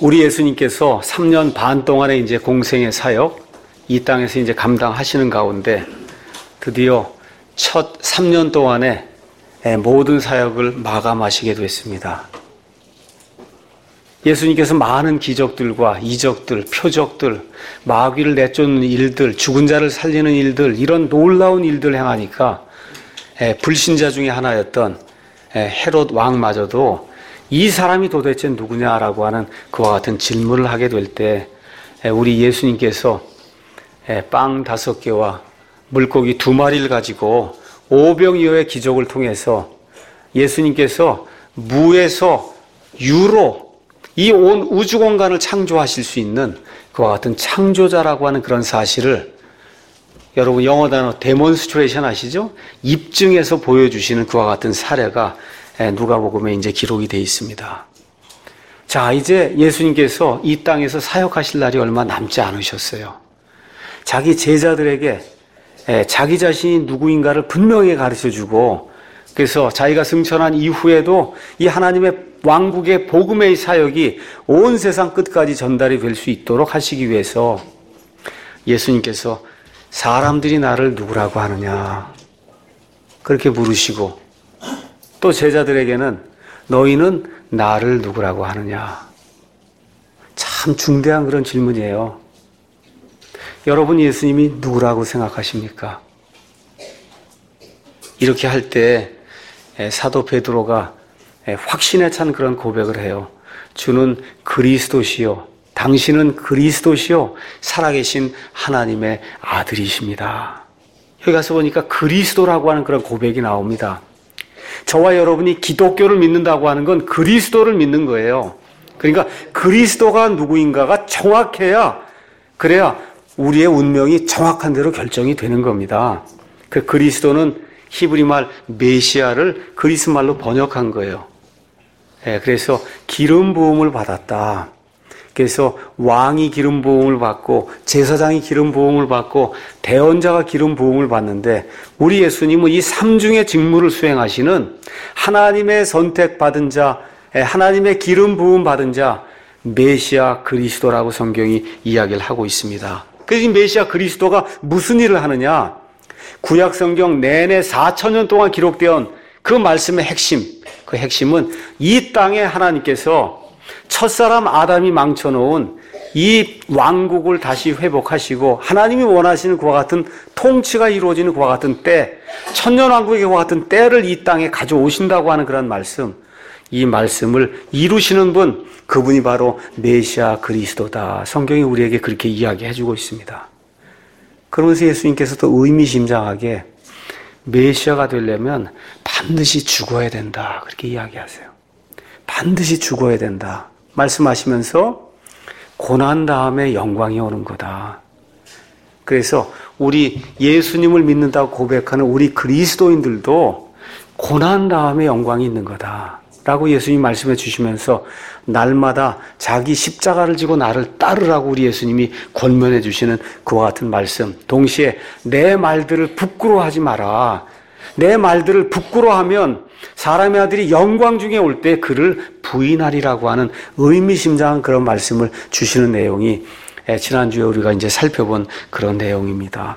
우리 예수님께서 3년 반 동안의 이제 공생의 사역, 이 땅에서 이제 감당하시는 가운데 드디어 첫 3년 동안의 모든 사역을 마감하시게 됐습니다. 예수님께서 많은 기적들과 이적들, 표적들, 마귀를 내쫓는 일들, 죽은 자를 살리는 일들, 이런 놀라운 일들을 행하니까 불신자 중에 하나였던 헤롯 왕마저도 이 사람이 도대체 누구냐라고 하는 그와 같은 질문을 하게 될 때 우리 예수님께서 빵 5개와 물고기 2마리를 가지고 오병이어의 기적을 통해서 예수님께서 무에서 유로 이 온 우주 공간을 창조하실 수 있는 그와 같은 창조자라고 하는 그런 사실을 여러분 영어 단어 데몬스트레이션 아시죠? 입증해서 보여주시는 그와 같은 사례가 누가복음에 이제 기록이 되어 있습니다. 자, 이제 예수님께서 이 땅에서 사역하실 날이 얼마 남지 않으셨어요. 자기 제자들에게 자기 자신이 누구인가를 분명히 가르쳐주고, 그래서 자기가 승천한 이후에도 이 하나님의 왕국의 복음의 사역이 온 세상 끝까지 전달이 될 수 있도록 하시기 위해서 예수님께서 사람들이 나를 누구라고 하느냐 그렇게 물으시고, 또 제자들에게는 너희는 나를 누구라고 하느냐. 참 중대한 그런 질문이에요. 여러분 예수님이 누구라고 생각하십니까? 이렇게 할 때 사도 베드로가 확신에 찬 그런 고백을 해요. 주는 그리스도시요, 당신은 그리스도시요, 살아계신 하나님의 아들이십니다. 여기 가서 보니까 그리스도라고 하는 그런 고백이 나옵니다. 저와 여러분이 기독교를 믿는다고 하는 건 그리스도를 믿는 거예요. 그러니까 그리스도가 누구인가가 정확해야, 그래야 우리의 운명이 정확한 대로 결정이 되는 겁니다. 그 그리스도는 히브리말 메시아를 그리스말로 번역한 거예요. 그래서 기름 부음을 받았다. 그래서 왕이 기름 부음을 받고 제사장이 기름 부음을 받고 대언자가 기름 부음을 받는데, 우리 예수님은 이 삼중의 직무를 수행하시는 하나님의 선택받은 자, 하나님의 기름 부음 받은 자, 메시아 그리스도라고 성경이 이야기를 하고 있습니다. 그래서 이 메시아 그리스도가 무슨 일을 하느냐? 구약 성경 내내 4,000년 동안 기록되어 그 말씀의 핵심, 그 핵심은 이 땅에 하나님께서 첫사람 아담이 망쳐놓은 이 왕국을 다시 회복하시고 하나님이 원하시는 그와 같은 통치가 이루어지는 그와 같은 때, 천년왕국의 그와 같은 때를 이 땅에 가져오신다고 하는 그런 말씀, 이 말씀을 이루시는 분, 그분이 바로 메시아 그리스도다. 성경이 우리에게 그렇게 이야기해주고 있습니다. 그러면서 예수님께서 또 의미심장하게 메시아가 되려면 반드시 죽어야 된다 그렇게 이야기하세요. 반드시 죽어야 된다 말씀하시면서 고난 다음에 영광이 오는 거다. 그래서 우리 예수님을 믿는다고 고백하는 우리 그리스도인들도 고난 다음에 영광이 있는 거다 라고 예수님이 말씀해 주시면서 날마다 자기 십자가를 지고 나를 따르라고 우리 예수님이 권면해 주시는 그와 같은 말씀, 동시에 내 말들을 부끄러워하지 마라. 내 말들을 부끄러워하면 사람의 아들이 영광 중에 올 때 그를 부인하리라고 하는 의미심장한 그런 말씀을 주시는 내용이 지난주에 우리가 이제 살펴본 그런 내용입니다.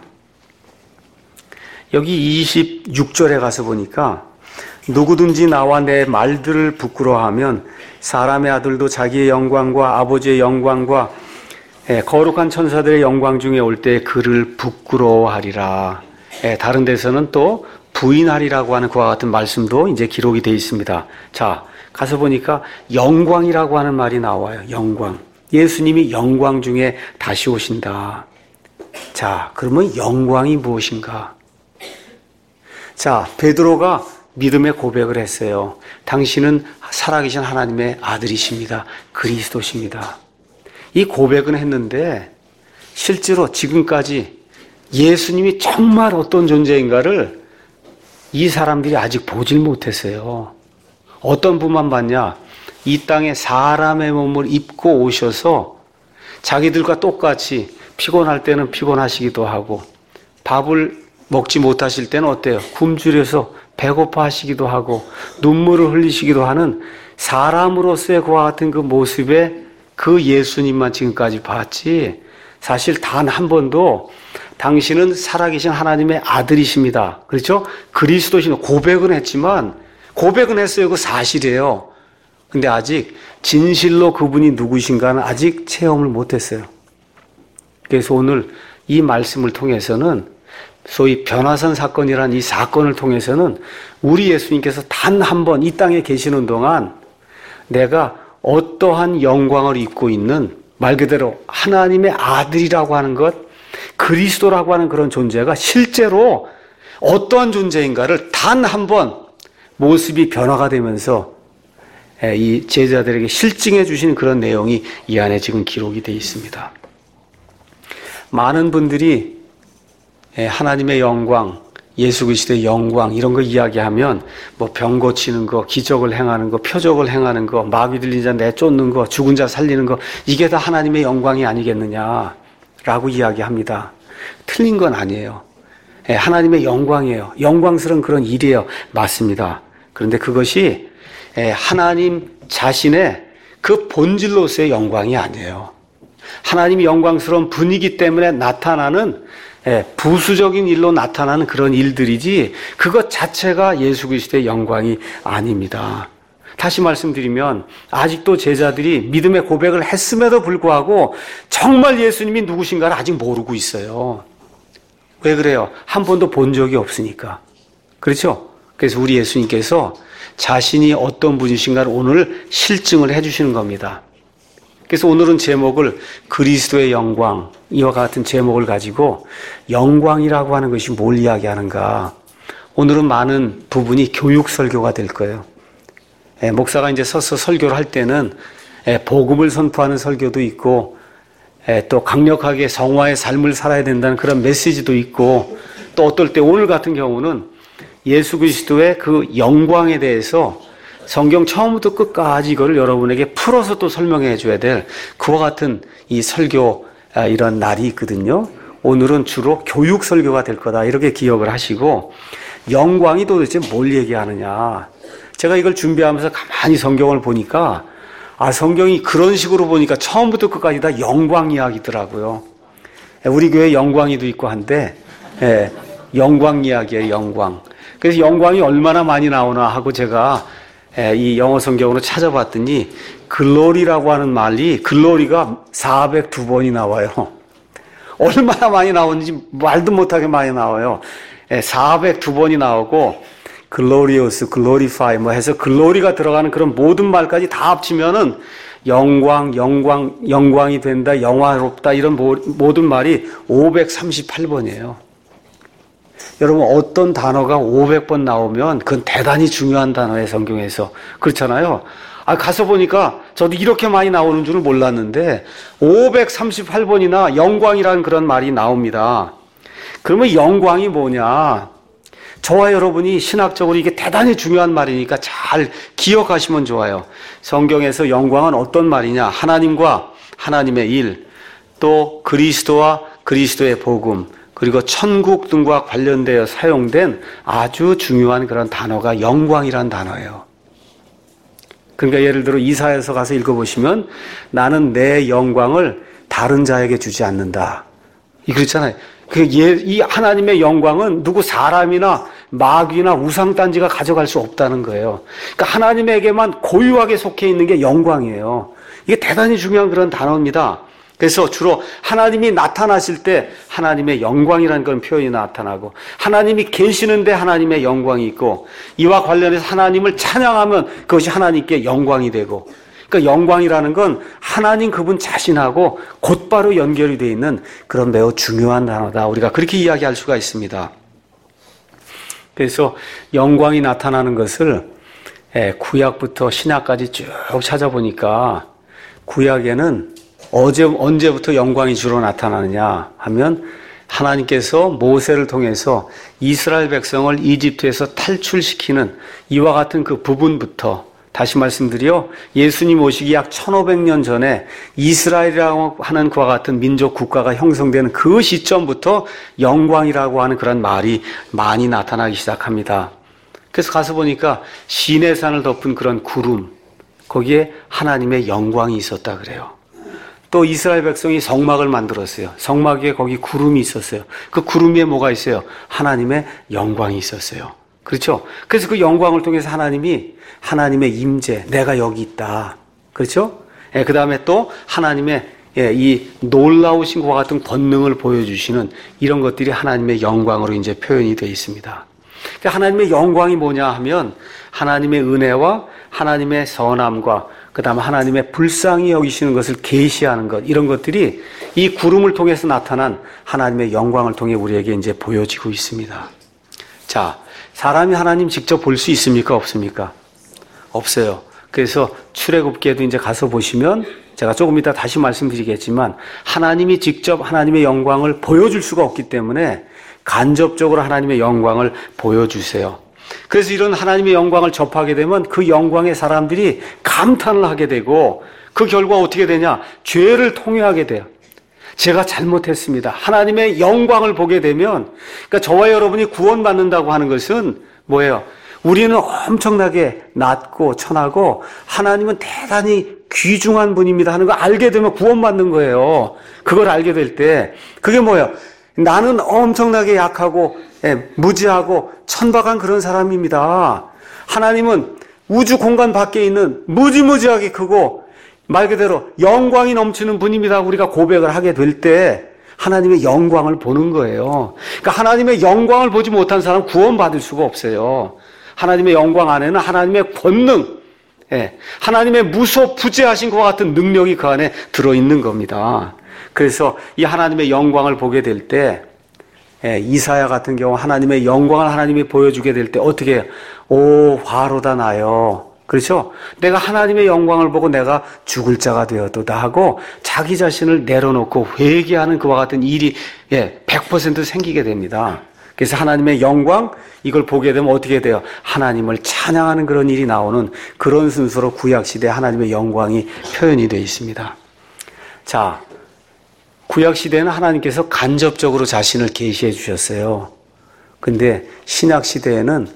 여기 26절에 가서 보니까 누구든지 나와 내 말들을 부끄러워하면 사람의 아들도 자기의 영광과 아버지의 영광과 거룩한 천사들의 영광 중에 올 때 그를 부끄러워하리라. 다른 데서는 또 부인하리라고 하는 그와 같은 말씀도 이제 기록이 되어 있습니다. 자, 가서 보니까 영광이라고 하는 말이 나와요. 영광. 예수님이 영광 중에 다시 오신다. 자, 그러면 영광이 무엇인가? 자, 베드로가 믿음의 고백을 했어요. 당신은 살아계신 하나님의 아들이십니다. 그리스도십니다. 이 고백은 했는데 실제로 지금까지 예수님이 정말 어떤 존재인가를 이 사람들이 아직 보질 못했어요. 어떤 분만 봤냐? 이 땅에 사람의 몸을 입고 오셔서 자기들과 똑같이 피곤할 때는 피곤하시기도 하고 밥을 먹지 못하실 때는 어때요? 굶주려서 배고파 하시기도 하고 눈물을 흘리시기도 하는 사람으로서의 그와 같은 그 모습에 그 예수님만 지금까지 봤지 사실 단 한 번도 당신은 살아계신 하나님의 아들이십니다. 그렇죠? 그리스도신 고백은 했지만 고백은 했어요. 그 사실이에요. 근데 아직 진실로 그분이 누구신가는 아직 체험을 못했어요. 그래서 오늘 이 말씀을 통해서는 소위 변화산 사건이라는 이 사건을 통해서는 우리 예수님께서 단 한 번 이 땅에 계시는 동안 내가 어떠한 영광을 입고 있는 말 그대로 하나님의 아들이라고 하는 것, 그리스도라고 하는 그런 존재가 실제로 어떠한 존재인가를 단 한 번 모습이 변화가 되면서 이 제자들에게 실증해 주신 그런 내용이 이 안에 지금 기록이 되어 있습니다. 많은 분들이 하나님의 영광, 예수 그리스도의 영광 이런 거 이야기하면 뭐 병 고치는 거, 기적을 행하는 거, 표적을 행하는 거, 마귀 들린 자 내쫓는 거, 죽은 자 살리는 거 이게 다 하나님의 영광이 아니겠느냐라고 이야기합니다. 틀린 건 아니에요. 하나님의 영광이에요. 영광스러운 그런 일이에요. 맞습니다. 그런데 그것이 하나님 자신의 그 본질로서의 영광이 아니에요. 하나님이 영광스러운 분위기 때문에 나타나는 부수적인 일로 나타나는 그런 일들이지 그것 자체가 예수 그리스도의 영광이 아닙니다. 다시 말씀드리면 아직도 제자들이 믿음의 고백을 했음에도 불구하고 정말 예수님이 누구신가를 아직 모르고 있어요. 왜 그래요? 한 번도 본 적이 없으니까. 그렇죠? 그래서 우리 예수님께서 자신이 어떤 분이신가를 오늘 실증을 해주시는 겁니다. 그래서 오늘은 제목을 그리스도의 영광, 이와 같은 제목을 가지고 영광이라고 하는 것이 뭘 이야기하는가. 오늘은 많은 부분이 교육 설교가 될 거예요. 목사가 이제 서서 설교를 할 때는 복음을 선포하는 설교도 있고 또 강력하게 성화의 삶을 살아야 된다는 그런 메시지도 있고 또 어떨 때 오늘 같은 경우는 예수 그리스도의 그 영광에 대해서 성경 처음부터 끝까지 이거를 여러분에게 풀어서 또 설명해 줘야 될 그와 같은 이 설교 이런 날이 있거든요. 오늘은 주로 교육 설교가 될 거다 이렇게 기억을 하시고 영광이 도대체 뭘 얘기하느냐. 제가 이걸 준비하면서 가만히 성경을 보니까 성경이 그런 식으로 보니까 처음부터 끝까지 다 영광 이야기더라고요. 우리 교회 영광이도 있고 한데 영광 이야기예요. 영광. 그래서 영광이 얼마나 많이 나오나 하고 제가 이 영어 성경으로 찾아봤더니 글로리라고 하는 말이 글로리가 402번이 나와요. 얼마나 많이 나오는지 말도 못하게 많이 나와요. 402번이 나오고 글로리오스, 글로리파이 뭐 해서 글로리가 들어가는 그런 모든 말까지 다 합치면은 영광이 된다, 영화롭다 이런 모든 말이 538번이에요. 여러분 어떤 단어가 500번 나오면 그건 대단히 중요한 단어예요. 성경에서. 그렇잖아요. 가서 보니까 저도 이렇게 많이 나오는 줄은 몰랐는데 538번이나 영광이라는 그런 말이 나옵니다. 그러면 영광이 뭐냐? 저와 여러분이 신학적으로 이게 대단히 중요한 말이니까 잘 기억하시면 좋아요. 성경에서 영광은 어떤 말이냐? 하나님과 하나님의 일, 또 그리스도와 그리스도의 복음, 그리고 천국 등과 관련되어 사용된 아주 중요한 그런 단어가 영광이란 단어예요. 그러니까 예를 들어 이사야서 가서 읽어보시면 나는 내 영광을 다른 자에게 주지 않는다. 그렇잖아요. 이 하나님의 영광은 누구 사람이나 마귀나 우상단지가 가져갈 수 없다는 거예요. 그러니까 하나님에게만 고유하게 속해 있는 게 영광이에요. 이게 대단히 중요한 그런 단어입니다. 그래서 주로 하나님이 나타나실 때 하나님의 영광이라는 그런 표현이 나타나고 하나님이 계시는데 하나님의 영광이 있고 이와 관련해서 하나님을 찬양하면 그것이 하나님께 영광이 되고 그러니까 영광이라는 건 하나님 그분 자신하고 곧바로 연결이 되어 있는 그런 매우 중요한 단어다. 우리가 그렇게 이야기할 수가 있습니다. 그래서 영광이 나타나는 것을 구약부터 신약까지 쭉 찾아보니까 구약에는 언제부터 영광이 주로 나타나느냐 하면 하나님께서 모세를 통해서 이스라엘 백성을 이집트에서 탈출시키는 이와 같은 그 부분부터 다시 말씀드려 예수님 오시기 약 1500년 전에 이스라엘이라고 하는 그와 같은 민족 국가가 형성되는 그 시점부터 영광이라고 하는 그런 말이 많이 나타나기 시작합니다. 그래서 가서 보니까 시내산을 덮은 그런 구름 거기에 하나님의 영광이 있었다 그래요. 또 이스라엘 백성이 성막을 만들었어요. 성막 위에 거기 구름이 있었어요. 그 구름 위에 뭐가 있어요? 하나님의 영광이 있었어요. 그렇죠? 그래서 그 영광을 통해서 하나님의 임재, 내가 여기 있다. 그렇죠? 예, 그 다음에 또 하나님의 이 놀라우신 것과 같은 권능을 보여주시는 이런 것들이 하나님의 영광으로 이제 표현이 되어 있습니다. 그러니까 하나님의 영광이 뭐냐 하면 하나님의 은혜와 하나님의 선함과 그 다음에 하나님의 불쌍히 여기시는 것을 계시하는 것, 이런 것들이 이 구름을 통해서 나타난 하나님의 영광을 통해 우리에게 이제 보여지고 있습니다. 자, 사람이 하나님 직접 볼 수 있습니까? 없습니까? 없어요. 그래서 출애굽기에도 이제 가서 보시면 제가 조금 이따 다시 말씀드리겠지만 하나님이 직접 하나님의 영광을 보여줄 수가 없기 때문에 간접적으로 하나님의 영광을 보여주세요. 그래서 이런 하나님의 영광을 접하게 되면 그 영광에 사람들이 감탄을 하게 되고 그 결과 어떻게 되냐? 죄를 통회하게 돼요. 제가 잘못했습니다. 하나님의 영광을 보게 되면, 그러니까 저와 여러분이 구원받는다고 하는 것은 뭐예요? 우리는 엄청나게 낮고 천하고 하나님은 대단히 귀중한 분입니다 하는 걸 알게 되면 구원받는 거예요. 그걸 알게 될 때 그게 뭐예요? 나는 엄청나게 약하고 무지하고 천박한 그런 사람입니다. 하나님은 우주 공간 밖에 있는 무지무지하게 크고 말 그대로 영광이 넘치는 분입니다. 우리가 고백을 하게 될 때 하나님의 영광을 보는 거예요. 그러니까 하나님의 영광을 보지 못한 사람은 구원받을 수가 없어요. 하나님의 영광 안에는 하나님의 권능, 하나님의 무소부재하신 것과 같은 능력이 그 안에 들어있는 겁니다. 그래서 이 하나님의 영광을 보게 될 때 이사야 같은 경우 하나님의 영광을 하나님이 보여주게 될 때 어떻게 해요? 오, 화로다 나요. 그렇죠? 내가 하나님의 영광을 보고 내가 죽을 자가 되었도다 하고 자기 자신을 내려놓고 회개하는 그와 같은 일이 100% 생기게 됩니다. 그래서 하나님의 영광, 이걸 보게 되면 어떻게 돼요? 하나님을 찬양하는 그런 일이 나오는 그런 순서로 구약시대에 하나님의 영광이 표현이 되어 있습니다. 자, 구약시대에는 하나님께서 간접적으로 자신을 계시해 주셨어요. 근데 신약시대에는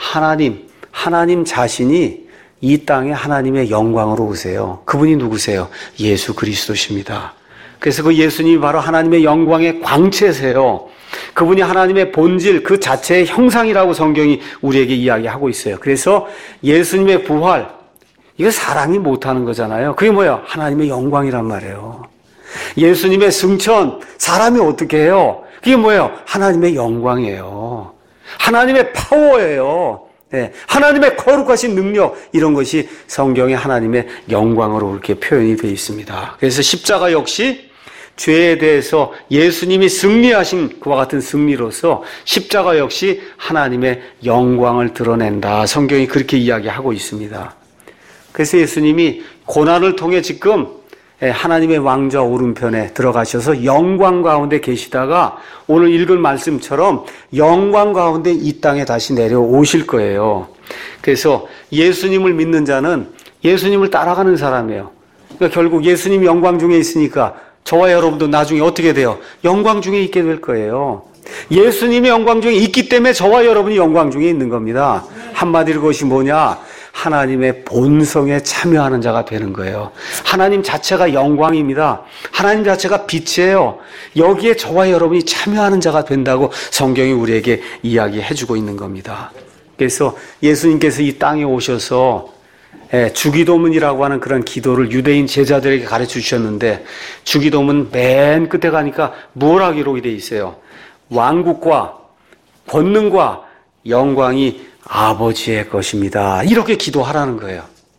하나님 자신이 이 땅에 하나님의 영광으로 오세요. 그분이 누구세요? 예수 그리스도십니다. 그래서 그 예수님이 바로 하나님의 영광의 광채세요. 그분이 하나님의 본질 그 자체의 형상이라고 성경이 우리에게 이야기하고 있어요. 그래서 예수님의 부활, 이거 사람이 못하는 거잖아요. 그게 뭐예요? 하나님의 영광이란 말이에요. 예수님의 승천, 사람이 어떻게 해요? 그게 뭐예요? 하나님의 영광이에요. 하나님의 파워예요. 하나님의 거룩하신 능력, 이런 것이 성경에 하나님의 영광으로 그렇게 표현이 되어 있습니다. 그래서 십자가 역시 죄에 대해서 예수님이 승리하신 그와 같은 승리로서 십자가 역시 하나님의 영광을 드러낸다. 성경이 그렇게 이야기하고 있습니다. 그래서 예수님이 고난을 통해 지금 하나님의 왕좌 오른편에 들어가셔서 영광 가운데 계시다가 오늘 읽은 말씀처럼 영광 가운데 이 땅에 다시 내려오실 거예요. 그래서 예수님을 믿는 자는 예수님을 따라가는 사람이에요. 그러니까 결국 예수님이 영광 중에 있으니까 저와 여러분도 나중에 어떻게 돼요? 영광 중에 있게 될 거예요. 예수님이 영광 중에 있기 때문에 저와 여러분이 영광 중에 있는 겁니다. 한마디로 그것이 뭐냐? 하나님의 본성에 참여하는 자가 되는 거예요. 하나님 자체가 영광입니다. 하나님 자체가 빛이에요. 여기에 저와 여러분이 참여하는 자가 된다고 성경이 우리에게 이야기해주고 있는 겁니다. 그래서 예수님께서 이 땅에 오셔서 주기도문이라고 하는 그런 기도를 유대인 제자들에게 가르쳐 주셨는데 주기도문 맨 끝에 가니까 뭐라 기록이 되어 있어요? 왕국과 권능과 영광이 아버지의 것입니다. 이렇게 기도하라는 거예요.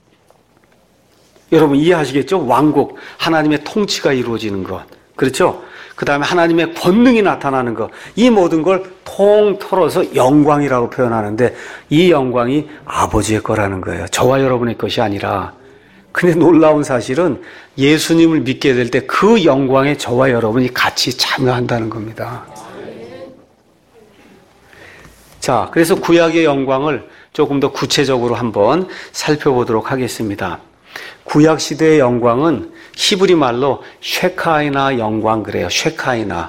여러분 이해하시겠죠? 왕국, 하나님의 통치가 이루어지는 것. 그렇죠? 그 다음에 하나님의 권능이 나타나는 것. 이 모든 걸 통틀어서 영광이라고 표현하는데 이 영광이 아버지의 거라는 거예요. 저와 여러분의 것이 아니라. 근데 놀라운 사실은 예수님을 믿게 될 때 그 영광에 저와 여러분이 같이 참여한다는 겁니다. 자, 그래서 구약의 영광을 조금 더 구체적으로 한번 살펴보도록 하겠습니다. 구약 시대의 영광은 히브리 말로 쉐카이나 영광 그래요. 쉐카이나.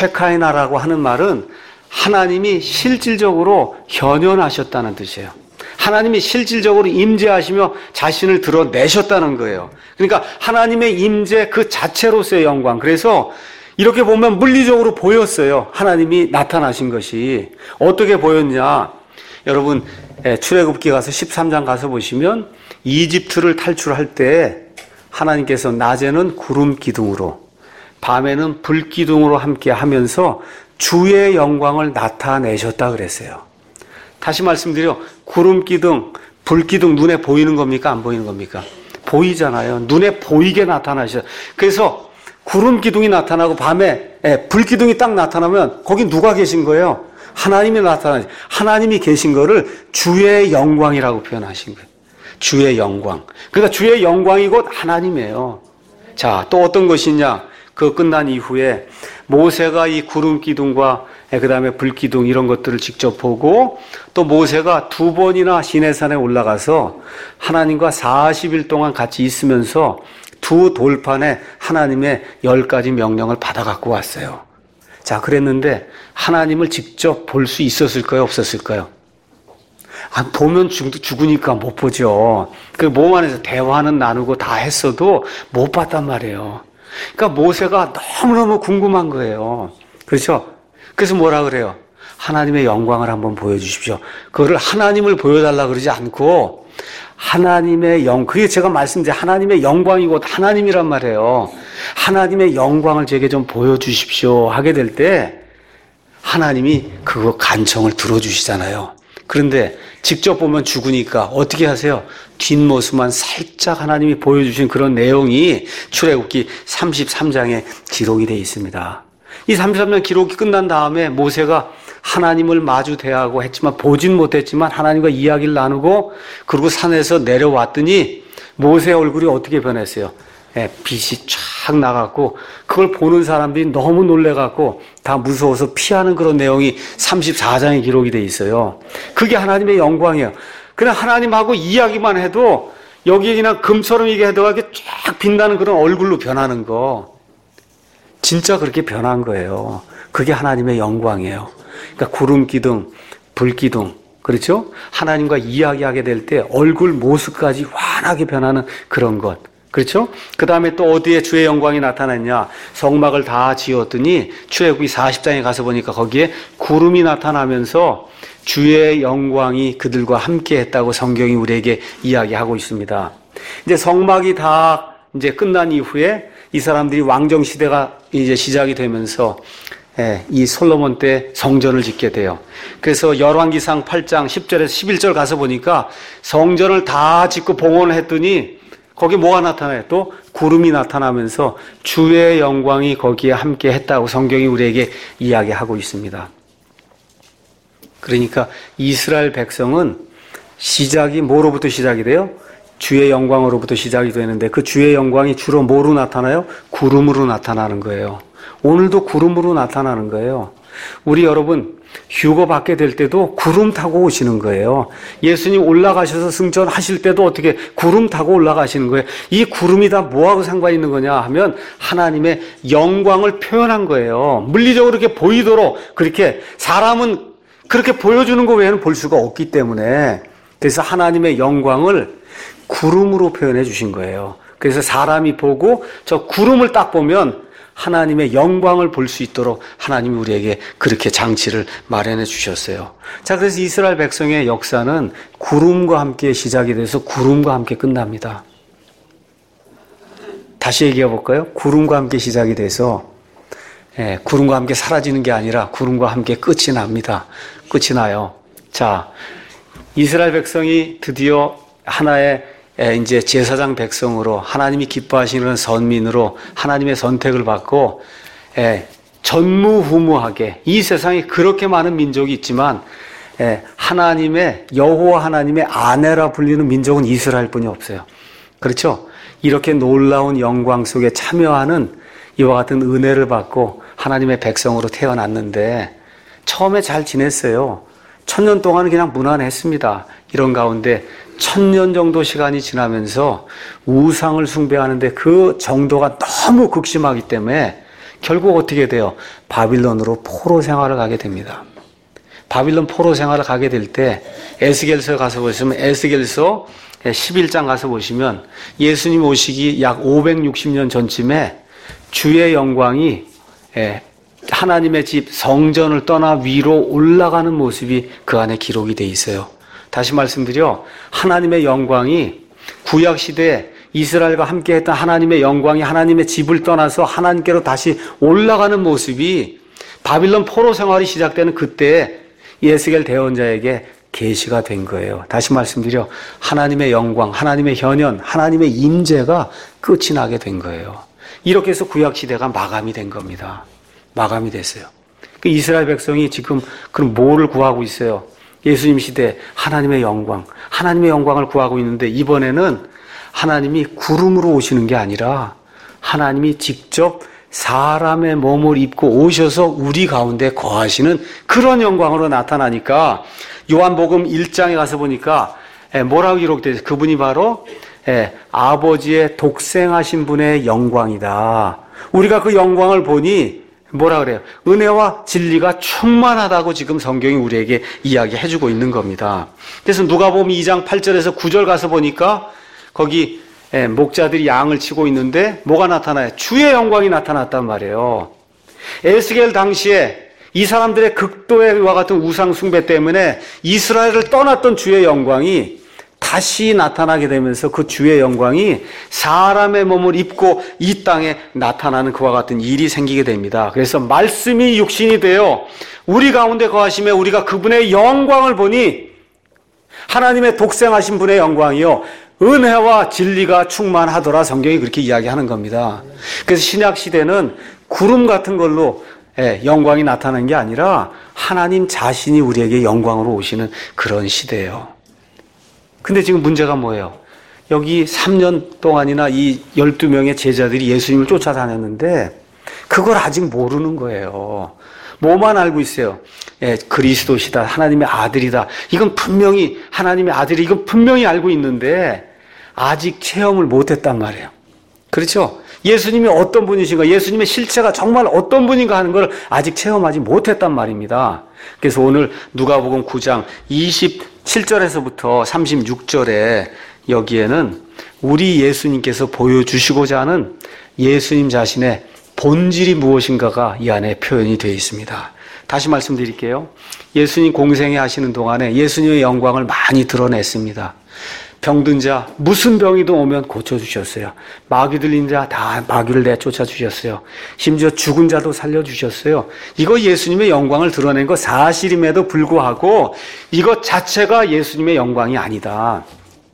쉐카이나라고 하는 말은 하나님이 실질적으로 현현하셨다는 뜻이에요. 하나님이 실질적으로 임재하시며 자신을 드러내셨다는 거예요. 그러니까 하나님의 임재 그 자체로서의 영광. 그래서 이렇게 보면 물리적으로 보였어요. 하나님이 나타나신 것이. 어떻게 보였냐? 여러분 출애굽기 가서 13장 가서 보시면 이집트를 탈출할 때 하나님께서 낮에는 구름 기둥으로 밤에는 불 기둥으로 함께 하면서 주의 영광을 나타내셨다 그랬어요. 다시 말씀드려 구름 기둥, 불 기둥 눈에 보이는 겁니까? 안 보이는 겁니까? 보이잖아요. 눈에 보이게 나타나셔. 그래서 구름 기둥이 나타나고 밤에 불 기둥이 딱 나타나면 거기 누가 계신 거예요? 하나님이 나타나시. 하나님이 계신 거를 주의 영광이라고 표현하신 거예요. 주의 영광. 그러니까 주의 영광이 곧 하나님이에요. 자, 또 어떤 것이냐? 그 끝난 이후에 모세가 이 구름 기둥과 그 다음에 불 기둥 이런 것들을 직접 보고 또 모세가 2번이나 시내산에 올라가서 하나님과 40일 동안 같이 있으면서 두 돌판에 하나님의 10가지 명령을 받아 갖고 왔어요. 자, 그랬는데 하나님을 직접 볼 수 있었을까요? 없었을까요? 보면 죽으니까 못 보죠. 그 몸 안에서 대화는 나누고 다 했어도 못 봤단 말이에요. 그러니까 모세가 너무너무 궁금한 거예요. 그렇죠? 그래서 뭐라 그래요? 하나님의 영광을 한번 보여주십시오. 그거를 하나님을 보여달라 그러지 않고 하나님의 그게 제가 말씀드린 하나님의 영광이 곧 하나님이란 말이에요. 하나님의 영광을 제게 좀 보여주십시오 하게 될 때 하나님이 그거 간청을 들어주시잖아요. 그런데 직접 보면 죽으니까 어떻게 하세요? 뒷모습만 살짝 하나님이 보여주신 그런 내용이 출애굽기 33장에 기록이 되어 있습니다. 이 33장 기록이 끝난 다음에 모세가 하나님을 마주 대하고 했지만 보진 못했지만 하나님과 이야기를 나누고 그리고 산에서 내려왔더니 모세의 얼굴이 어떻게 변했어요? 빛이 쫙 나갔고 그걸 보는 사람들이 너무 놀래갖고 다 무서워서 피하는 그런 내용이 34장에 기록이 돼 있어요. 그게 하나님의 영광이에요. 그냥 하나님하고 이야기만 해도 여기 그냥 금처럼 이게 해도 이렇게 쫙 빛나는 그런 얼굴로 변하는 거. 진짜 그렇게 변한 거예요. 그게 하나님의 영광이에요. 그러니까 구름 기둥, 불 기둥, 그렇죠? 하나님과 이야기하게 될 때 얼굴 모습까지 환하게 변하는 그런 것. 그렇죠? 그 다음에 또 어디에 주의 영광이 나타났냐? 성막을 다 지었더니 출애굽기 40장에 가서 보니까 거기에 구름이 나타나면서 주의 영광이 그들과 함께 했다고 성경이 우리에게 이야기하고 있습니다. 이제 성막이 다 이제 끝난 이후에 이 사람들이 왕정 시대가 이제 시작이 되면서 이 솔로몬 때 성전을 짓게 돼요. 그래서 열왕기상 8장 10절에서 11절 가서 보니까 성전을 다 짓고 봉헌을 했더니 거기 뭐가 나타나요? 또 구름이 나타나면서 주의 영광이 거기에 함께 했다고 성경이 우리에게 이야기하고 있습니다. 그러니까 이스라엘 백성은 시작이 뭐로부터 시작이 돼요? 주의 영광으로부터 시작이 되는데 그 주의 영광이 주로 뭐로 나타나요? 구름으로 나타나는 거예요. 오늘도 구름으로 나타나는 거예요. 우리 여러분 휴거 받게 될 때도 구름 타고 오시는 거예요. 예수님 올라가셔서 승천하실 때도 어떻게 구름 타고 올라가시는 거예요. 이 구름이 다 뭐하고 상관이 있는 거냐 하면 하나님의 영광을 표현한 거예요. 물리적으로 이렇게 보이도록 그렇게 사람은 그렇게 보여주는 거 외에는 볼 수가 없기 때문에 그래서 하나님의 영광을 구름으로 표현해 주신 거예요. 그래서 사람이 보고 저 구름을 딱 보면 하나님의 영광을 볼 수 있도록 하나님이 우리에게 그렇게 장치를 마련해 주셨어요. 자, 그래서 이스라엘 백성의 역사는 구름과 함께 시작이 돼서 구름과 함께 끝납니다. 다시 얘기해 볼까요? 구름과 함께 시작이 돼서 구름과 함께 사라지는 게 아니라 구름과 함께 끝이 납니다. 끝이 나요. 자, 이스라엘 백성이 드디어 하나의 이제 제사장 백성으로 하나님이 기뻐하시는 선민으로 하나님의 선택을 받고 전무후무하게 이 세상에 그렇게 많은 민족이 있지만 하나님의 여호와 하나님의 아내라 불리는 민족은 이스라엘뿐이 없어요. 그렇죠? 이렇게 놀라운 영광 속에 참여하는 이와 같은 은혜를 받고 하나님의 백성으로 태어났는데 처음에 잘 지냈어요. 1000년 동안은 그냥 무난했습니다. 이런 가운데 1000년 정도 시간이 지나면서 우상을 숭배하는데 그 정도가 너무 극심하기 때문에 결국 어떻게 돼요? 바빌론으로 포로 생활을 가게 됩니다. 바빌론 포로 생활을 가게 될 때 에스겔서 가서 보시면 에스겔서 11장 가서 보시면 예수님 오시기 약 560년 전쯤에 주의 영광이 하나님의 집 성전을 떠나 위로 올라가는 모습이 그 안에 기록이 돼 있어요. 다시 말씀드려 하나님의 영광이 구약시대에 이스라엘과 함께했던 하나님의 영광이 하나님의 집을 떠나서 하나님께로 다시 올라가는 모습이 바빌론 포로 생활이 시작되는 그때에 에스겔 대언자에게 계시가 된 거예요. 다시 말씀드려 하나님의 영광, 하나님의 현현, 하나님의 임재가 끝이 나게 된 거예요. 이렇게 해서 구약시대가 마감이 된 겁니다. 마감이 됐어요. 그 이스라엘 백성이 지금 그럼 뭐를 구하고 있어요? 예수님 시대 하나님의 영광, 하나님의 영광을 구하고 있는데 이번에는 하나님이 구름으로 오시는 게 아니라 하나님이 직접 사람의 몸을 입고 오셔서 우리 가운데 거하시는 그런 영광으로 나타나니까 요한복음 1장에 가서 보니까 뭐라고 기록되어 있어요? 그분이 바로 아버지의 독생하신 분의 영광이다. 우리가 그 영광을 보니 뭐라 그래요? 은혜와 진리가 충만하다고 지금 성경이 우리에게 이야기해주고 있는 겁니다. 그래서 누가복음 2장 8절에서 9절 가서 보니까 거기 목자들이 양을 치고 있는데 뭐가 나타나요? 주의 영광이 나타났단 말이에요. 에스겔 당시에 이 사람들의 극도와 같은 우상 숭배 때문에 이스라엘을 떠났던 주의 영광이 다시 나타나게 되면서 그 주의 영광이 사람의 몸을 입고 이 땅에 나타나는 그와 같은 일이 생기게 됩니다. 그래서 말씀이 육신이 되어 우리 가운데 거하심에 우리가 그분의 영광을 보니 하나님의 독생하신 분의 영광이요 은혜와 진리가 충만하더라. 성경이 그렇게 이야기하는 겁니다. 그래서 신약 시대는 구름 같은 걸로 영광이 나타나는 게 아니라 하나님 자신이 우리에게 영광으로 오시는 그런 시대예요. 근데 지금 문제가 뭐예요? 여기 3년 동안이나 이 12명의 제자들이 예수님을 쫓아다녔는데 그걸 아직 모르는 거예요. 뭐만 알고 있어요? 그리스도시다. 하나님의 아들이다. 이건 분명히 하나님의 아들이 이건 분명히 알고 있는데 아직 체험을 못했단 말이에요. 그렇죠? 예수님이 어떤 분이신가, 예수님의 실체가 정말 어떤 분인가 하는 걸 아직 체험하지 못했단 말입니다. 그래서 오늘 누가복음 9장 27절에서부터 36절에 여기에는 우리 예수님께서 보여주시고자 하는 예수님 자신의 본질이 무엇인가가 이 안에 표현이 되어 있습니다. 다시 말씀드릴게요. 예수님 공생애 하시는 동안에 예수님의 영광을 많이 드러냈습니다. 병든 자 무슨 병이든 오면 고쳐주셨어요. 마귀 들린 자 다 마귀를 내쫓아 주셨어요. 심지어 죽은 자도 살려주셨어요. 이거 예수님의 영광을 드러낸 거 사실임에도 불구하고 이것 자체가 예수님의 영광이 아니다.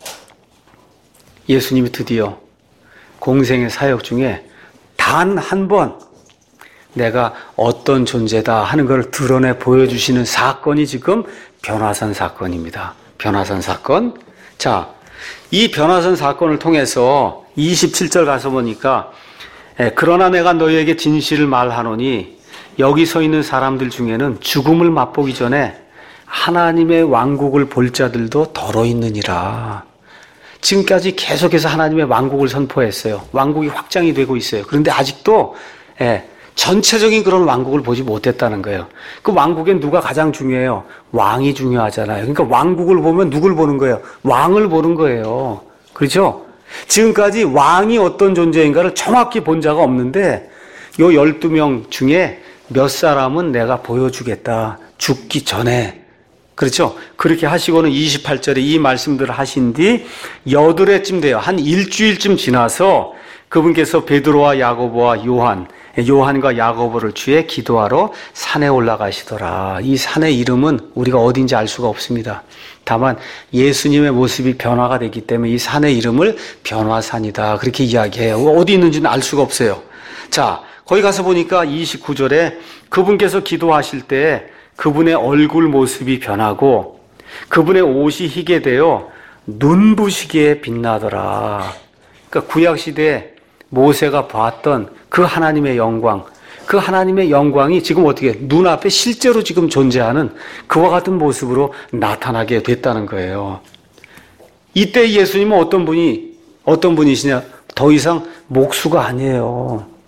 예수님이 드디어 공생의 사역 중에 단 한 번 내가 어떤 존재다 하는 걸 드러내 보여주시는 사건이 지금 변화산 사건입니다. 변화산 사건. 자, 이 변화산 사건을 통해서 27절 가서 보니까 그러나 내가 너희에게 진실을 말하노니 여기 서 있는 사람들 중에는 죽음을 맛보기 전에 하나님의 왕국을 볼 자들도 더러 있느니라. 지금까지 계속해서 하나님의 왕국을 선포했어요. 왕국이 확장이 되고 있어요. 그런데 아직도 전체적인 그런 왕국을 보지 못했다는 거예요. 그 왕국엔 누가 가장 중요해요? 왕이 중요하잖아요. 그러니까 왕국을 보면 누굴 보는 거예요? 왕을 보는 거예요. 그렇죠? 지금까지 왕이 어떤 존재인가를 정확히 본 자가 없는데 요 12명 중에 몇 사람은 내가 보여주겠다. 죽기 전에. 그렇죠? 그렇게 하시고는 28절에 이 말씀들을 하신 뒤 8회쯤 돼요. 한 일주일쯤 지나서 그분께서 베드로와 야고보와 요한과 야고보를 취해 기도하러 산에 올라가시더라. 이 산의 이름은 우리가 어딘지 알 수가 없습니다. 다만 예수님의 모습이 변화가 됐기 때문에 이 산의 이름을 변화산이다. 그렇게 이야기해요. 어디 있는지는 알 수가 없어요. 자, 거기 가서 보니까 29절에 그분께서 기도하실 때 그분의 얼굴 모습이 변하고 그분의 옷이 희게 되어 눈부시게 빛나더라. 그러니까 구약시대에 모세가 봤던 그 하나님의 영광, 그 하나님의 영광이 지금 어떻게 눈앞에 실제로 지금 존재하는 그와 같은 모습으로 나타나게 됐다는 거예요. 이때 예수님은 어떤 분이시냐? 더 이상 목수가 아니에요.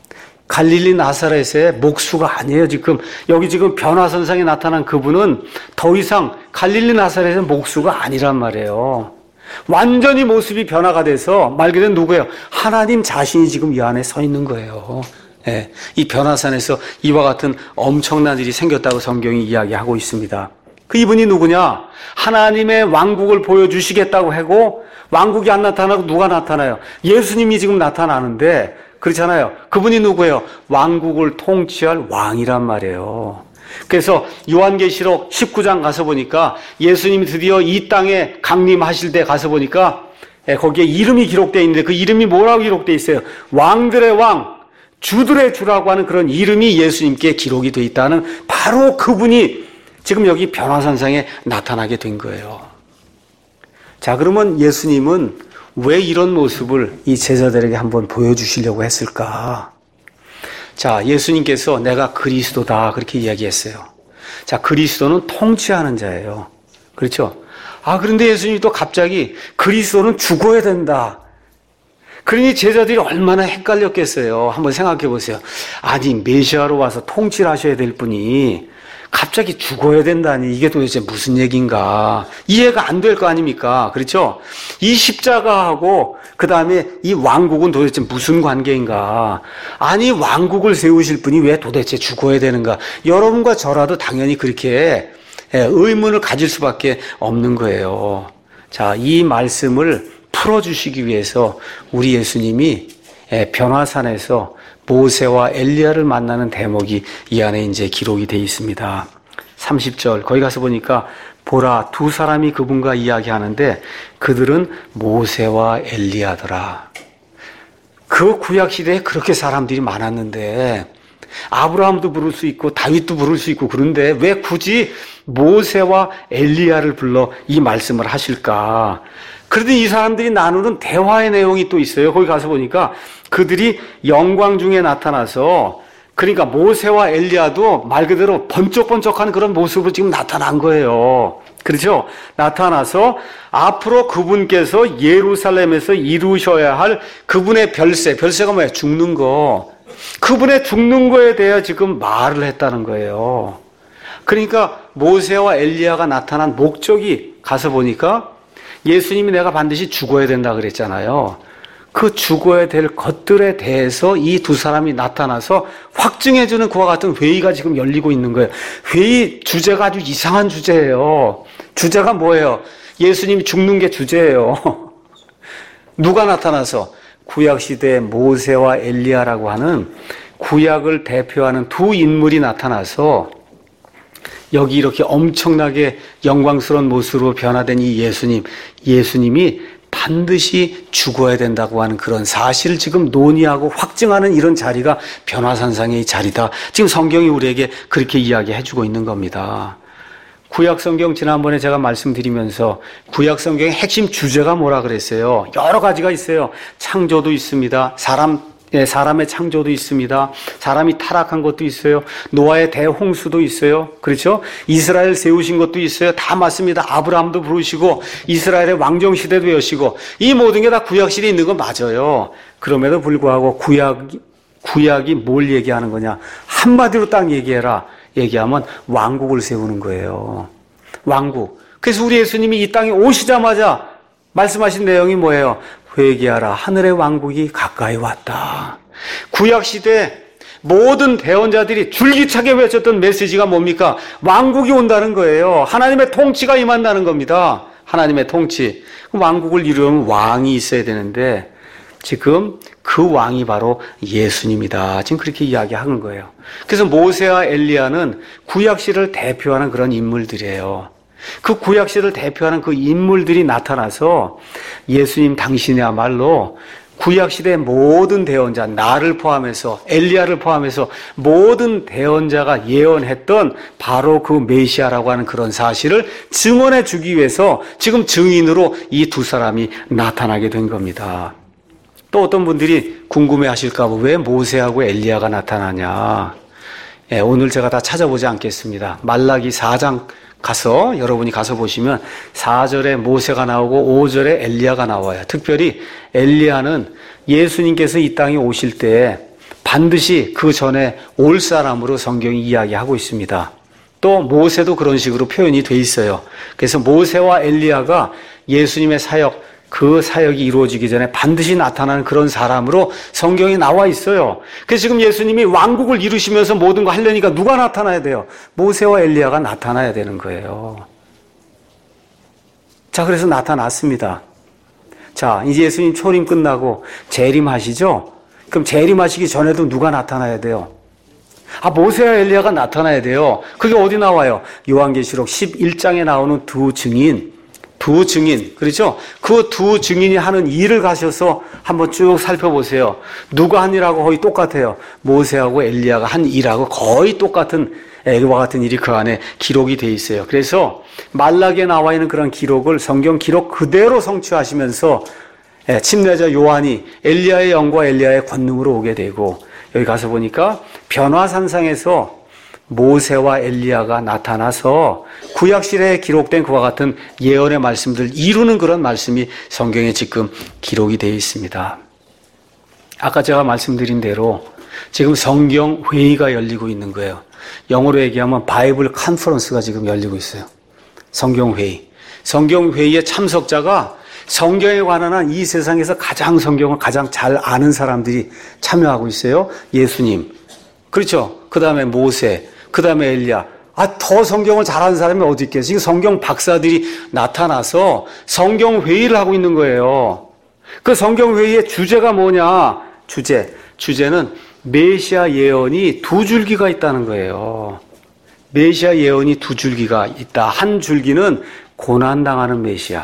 갈릴리 나사렛의 목수가 아니에요. 여기 변화선상에 나타난 그분은 더 이상 갈릴리 나사렛의 목수가 아니란 말이에요. 완전히 모습이 변화가 돼서 말 그대로 누구예요? 하나님 자신이 지금 이 안에 서 있는 거예요. 예, 이 변화산에서 이와 같은 엄청난 일이 생겼다고 성경이 이야기하고 있습니다. 그 이분이 누구냐? 하나님의 왕국을 보여주시겠다고 하고 왕국이 안 나타나고 누가 나타나요? 예수님이 지금 나타나는데 그렇잖아요. 그분이 누구예요? 왕국을 통치할 왕이란 말이에요. 그래서 요한계시록 19장 가서 보니까 예수님이 드디어 이 땅에 강림하실 때 가서 보니까 거기에 이름이 기록되어 있는데 그 이름이 뭐라고 기록되어 있어요? 왕들의 왕, 주들의 주라고 하는 그런 이름이 예수님께 기록이 되어 있다는 바로 그분이 지금 여기 변화산상에 나타나게 된 거예요. 자, 그러면 예수님은 왜 이런 모습을 이 제자들에게 한번 보여주시려고 했을까? 자, 예수님께서 내가 그리스도다 그렇게 이야기했어요. 자, 그리스도는 통치하는 자예요. 그렇죠? 그런데 예수님이 또 갑자기 그리스도는 죽어야 된다. 그러니 제자들이 얼마나 헷갈렸겠어요. 한번 생각해 보세요. 아니, 메시아로 와서 통치를 하셔야 될 분이 갑자기 죽어야 된다니 이게 도대체 무슨 얘기인가. 이해가 안 될 거 아닙니까? 그렇죠? 이 십자가하고 그 다음에 이 왕국은 도대체 무슨 관계인가. 아니, 왕국을 세우실 분이 왜 도대체 죽어야 되는가. 여러분과 저라도 당연히 그렇게 의문을 가질 수밖에 없는 거예요. 자, 이 말씀을 풀어주시기 위해서 우리 예수님이 변화산에서 모세와 엘리야를 만나는 대목이 이 안에 이제 기록이 되어 있습니다. 30절 거기 가서 보니까 보라 두 사람이 그분과 이야기하는데 그들은 모세와 엘리야더라. 그 구약 시대에 그렇게 사람들이 많았는데 아브라함도 부를 수 있고 다윗도 부를 수 있고 그런데 왜 굳이 모세와 엘리야를 불러 이 말씀을 하실까? 그런데 이 사람들이 나누는 대화의 내용이 또 있어요. 거기 가서 보니까 그들이 영광 중에 나타나서 그러니까 모세와 엘리야도 말 그대로 번쩍번쩍하는 그런 모습으로 지금 나타난 거예요. 그렇죠? 나타나서 앞으로 그분께서 예루살렘에서 이루셔야 할 그분의 별세가 뭐예요? 죽는 거. 그분의 죽는 거에 대해 지금 말을 했다는 거예요. 그러니까 모세와 엘리야가 나타난 목적이 가서 보니까 예수님이 내가 반드시 죽어야 된다 그랬잖아요. 그 죽어야 될 것들에 대해서 이 두 사람이 나타나서 확증해주는 그와 같은 회의가 지금 열리고 있는 거예요. 회의 주제가 아주 이상한 주제예요. 주제가 뭐예요? 예수님이 죽는 게 주제예요. 누가 나타나서? 구약시대의 모세와 엘리야라고 하는 구약을 대표하는 두 인물이 나타나서 여기 이렇게 엄청나게 영광스러운 모습으로 변화된 이 예수님이 반드시 죽어야 된다고 하는 그런 사실을 지금 논의하고 확증하는 이런 자리가 변화산상의 자리다. 지금 성경이 우리에게 그렇게 이야기해주고 있는 겁니다. 구약성경 지난번에 제가 말씀드리면서 구약성경의 핵심 주제가 뭐라 그랬어요? 여러 가지가 있어요. 창조도 있습니다. 사람의 창조도 있습니다. 사람이 타락한 것도 있어요. 노아의 대홍수도 있어요. 그렇죠? 이스라엘 세우신 것도 있어요. 다 맞습니다. 아브라함도 부르시고 이스라엘의 왕정시대도 여시고 이 모든 게 다 구약시대에 있는 건 맞아요. 그럼에도 불구하고 구약이 뭘 얘기하는 거냐? 한마디로 딱 얘기하면 왕국을 세우는 거예요. 왕국. 그래서 우리 예수님이 이 땅에 오시자마자 말씀하신 내용이 뭐예요? 회개하라. 하늘의 왕국이 가까이 왔다. 구약시대 모든 대언자들이 줄기차게 외쳤던 메시지가 뭡니까? 왕국이 온다는 거예요. 하나님의 통치가 임한다는 겁니다. 하나님의 통치. 왕국을 이루려면 왕이 있어야 되는데 지금 그 왕이 바로 예수님이다. 지금 그렇게 이야기하는 거예요. 그래서 모세와 엘리야는 구약시를 대표하는 그런 인물들이에요. 그 구약시를 대표하는 그 인물들이 나타나서 예수님 당신이야말로 구약시대의 모든 대언자, 나를 포함해서 엘리야를 포함해서 모든 대언자가 예언했던 바로 그 메시아라고 하는 그런 사실을 증언해 주기 위해서 지금 증인으로 이 두 사람이 나타나게 된 겁니다. 또 어떤 분들이 궁금해 하실까 봐 왜 모세하고 엘리야가 나타나냐. 오늘 제가 다 찾아보지 않겠습니다. 말라기 4장 여러분이 가서 보시면 4절에 모세가 나오고 5절에 엘리야가 나와요. 특별히 엘리야는 예수님께서 이 땅에 오실 때 반드시 그 전에 올 사람으로 성경이 이야기하고 있습니다. 또 모세도 그런 식으로 표현이 돼 있어요. 그래서 모세와 엘리야가 예수님의 사역, 그 사역이 이루어지기 전에 반드시 나타나는 그런 사람으로 성경에 나와 있어요. 그래서 지금 예수님이 왕국을 이루시면서 모든 거 하려니까 누가 나타나야 돼요? 모세와 엘리야가 나타나야 되는 거예요. 자, 그래서 나타났습니다. 자, 이제 예수님 초림 끝나고 재림하시죠? 그럼 재림하시기 전에도 누가 나타나야 돼요? 모세와 엘리야가 나타나야 돼요. 그게 어디 나와요? 요한계시록 11장에 나오는 두 증인, 그렇죠? 그 두 증인이 하는 일을 가셔서 한번 쭉 살펴보세요. 누가 한 일하고 거의 똑같아요. 모세하고 엘리야가 한 일하고 거의 똑같은 애와 같은 일이 그 안에 기록이 돼 있어요. 그래서 말라기에 나와 있는 그런 기록을 성경 기록 그대로 성취하시면서 침례자 요한이 엘리야의 영과 엘리야의 권능으로 오게 되고, 여기 가서 보니까 변화산상에서 모세와 엘리야가 나타나서 구약시대에 기록된 그와 같은 예언의 말씀들 이루는 그런 말씀이 성경에 지금 기록이 되어 있습니다. 아까 제가 말씀드린 대로 지금 성경 회의가 열리고 있는 거예요. 영어로 얘기하면 바이블 컨퍼런스가 지금 열리고 있어요. 성경 회의. 성경 회의의 참석자가 성경에 관한 한 이 세상에서 가장 성경을 가장 잘 아는 사람들이 참여하고 있어요. 예수님. 그렇죠. 그 다음에 모세. 그 다음에 엘리야. 더 성경을 잘하는 사람이 어디 있겠어요? 지금 성경 박사들이 나타나서 성경 회의를 하고 있는 거예요. 그 성경 회의의 주제가 뭐냐? 주제는 메시아 예언이 두 줄기가 있다는 거예요. 메시아 예언이 두 줄기가 있다. 한 줄기는 고난당하는 메시아.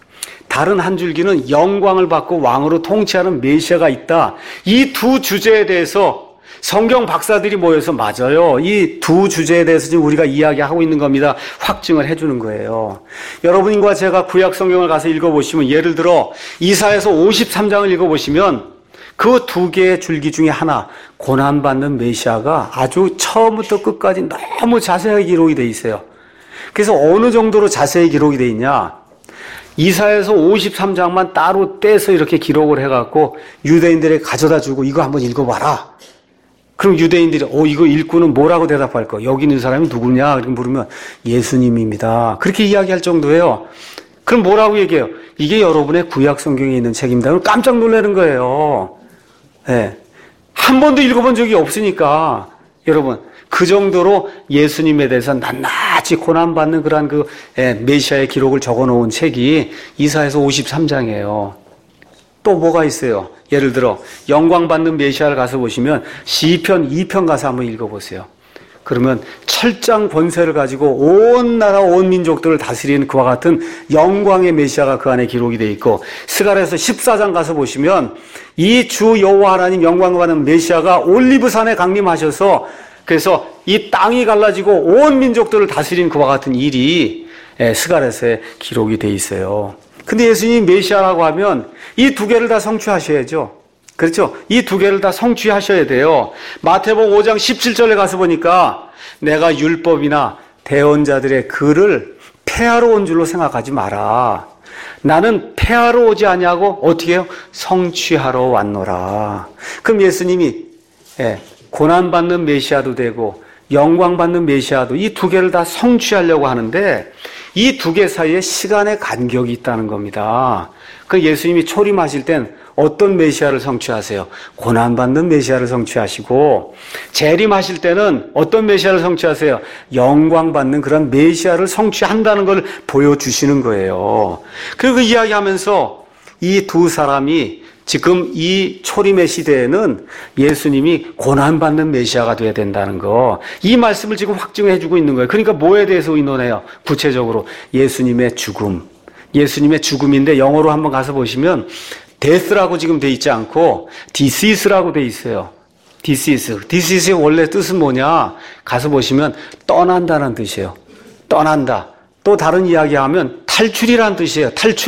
다른 한 줄기는 영광을 받고 왕으로 통치하는 메시아가 있다. 이 두 주제에 대해서 성경 박사들이 모여서 맞아요. 이 두 주제에 대해서 지금 우리가 이야기하고 있는 겁니다. 확증을 해주는 거예요. 여러분과 제가 구약 성경을 가서 읽어보시면, 예를 들어 이사야서 53장을 읽어보시면 그 두 개의 줄기 중에 하나, 고난받는 메시아가 아주 처음부터 끝까지 너무 자세하게 기록이 돼 있어요. 그래서 어느 정도로 자세히 기록이 돼 있냐? 이사야서 53장만 따로 떼서 이렇게 기록을 해갖고 유대인들에게 가져다 주고 이거 한번 읽어봐라. 그럼 유대인들이 이거 읽고는 뭐라고 대답할 거? 여기 있는 사람이 누구냐? 이렇게 물으면 예수님입니다. 그렇게 이야기할 정도예요. 그럼 뭐라고 얘기해요? 이게 여러분의 구약 성경에 있는 책입니다. 그럼 깜짝 놀라는 거예요. 네. 한 번도 읽어본 적이 없으니까. 여러분, 그 정도로 예수님에 대해서 낱낱이 고난받는 그러한 메시아의 기록을 적어 놓은 책이 이사야서 53장이에요. 또 뭐가 있어요? 예를 들어 영광받는 메시아를 가서 보시면 시편 2편 가서 한번 읽어보세요. 그러면 철장 권세를 가지고 온 나라 온 민족들을 다스리는 그와 같은 영광의 메시아가 그 안에 기록이 되어 있고, 스가랴서 14장 가서 보시면 이 주 여호와 하나님 영광을 받는 메시아가 올리브산에 강림하셔서 그래서 이 땅이 갈라지고 온 민족들을 다스린 그와 같은 일이 스가랴서에 기록이 되어 있어요. 근데 예수님이 메시아라고 하면 이 두 개를 다 성취하셔야죠. 그렇죠? 이 두 개를 다 성취하셔야 돼요. 마태복음 5장 17절에 가서 보니까 내가 율법이나 대언자들의 글을 폐하러 온 줄로 생각하지 마라. 나는 폐하러 오지 아니하고 어떻게 해요? 성취하러 왔노라. 그럼 예수님이 고난받는 메시아도 되고 영광받는 메시아도 이 두 개를 다 성취하려고 하는데 이 두 개 사이에 시간의 간격이 있다는 겁니다. 그 예수님이 초림하실 땐 어떤 메시아를 성취하세요? 고난받는 메시아를 성취하시고, 재림하실 때는 어떤 메시아를 성취하세요? 영광받는 그런 메시아를 성취한다는 걸 보여주시는 거예요. 그리고 이야기하면서 이 두 사람이 지금 이 초림의 시대에는 예수님이 고난받는 메시아가 되어야 된다는 거, 이 말씀을 지금 확증해 주고 있는 거예요. 그러니까 뭐에 대해서 의논해요? 구체적으로 예수님의 죽음. 예수님의 죽음인데 영어로 한번 가서 보시면 death라고 지금 돼 있지 않고 disease라고 돼 있어요. disease의 원래 뜻은 뭐냐? 가서 보시면 떠난다는 뜻이에요. 떠난다. 또 다른 이야기하면 탈출이라는 뜻이에요.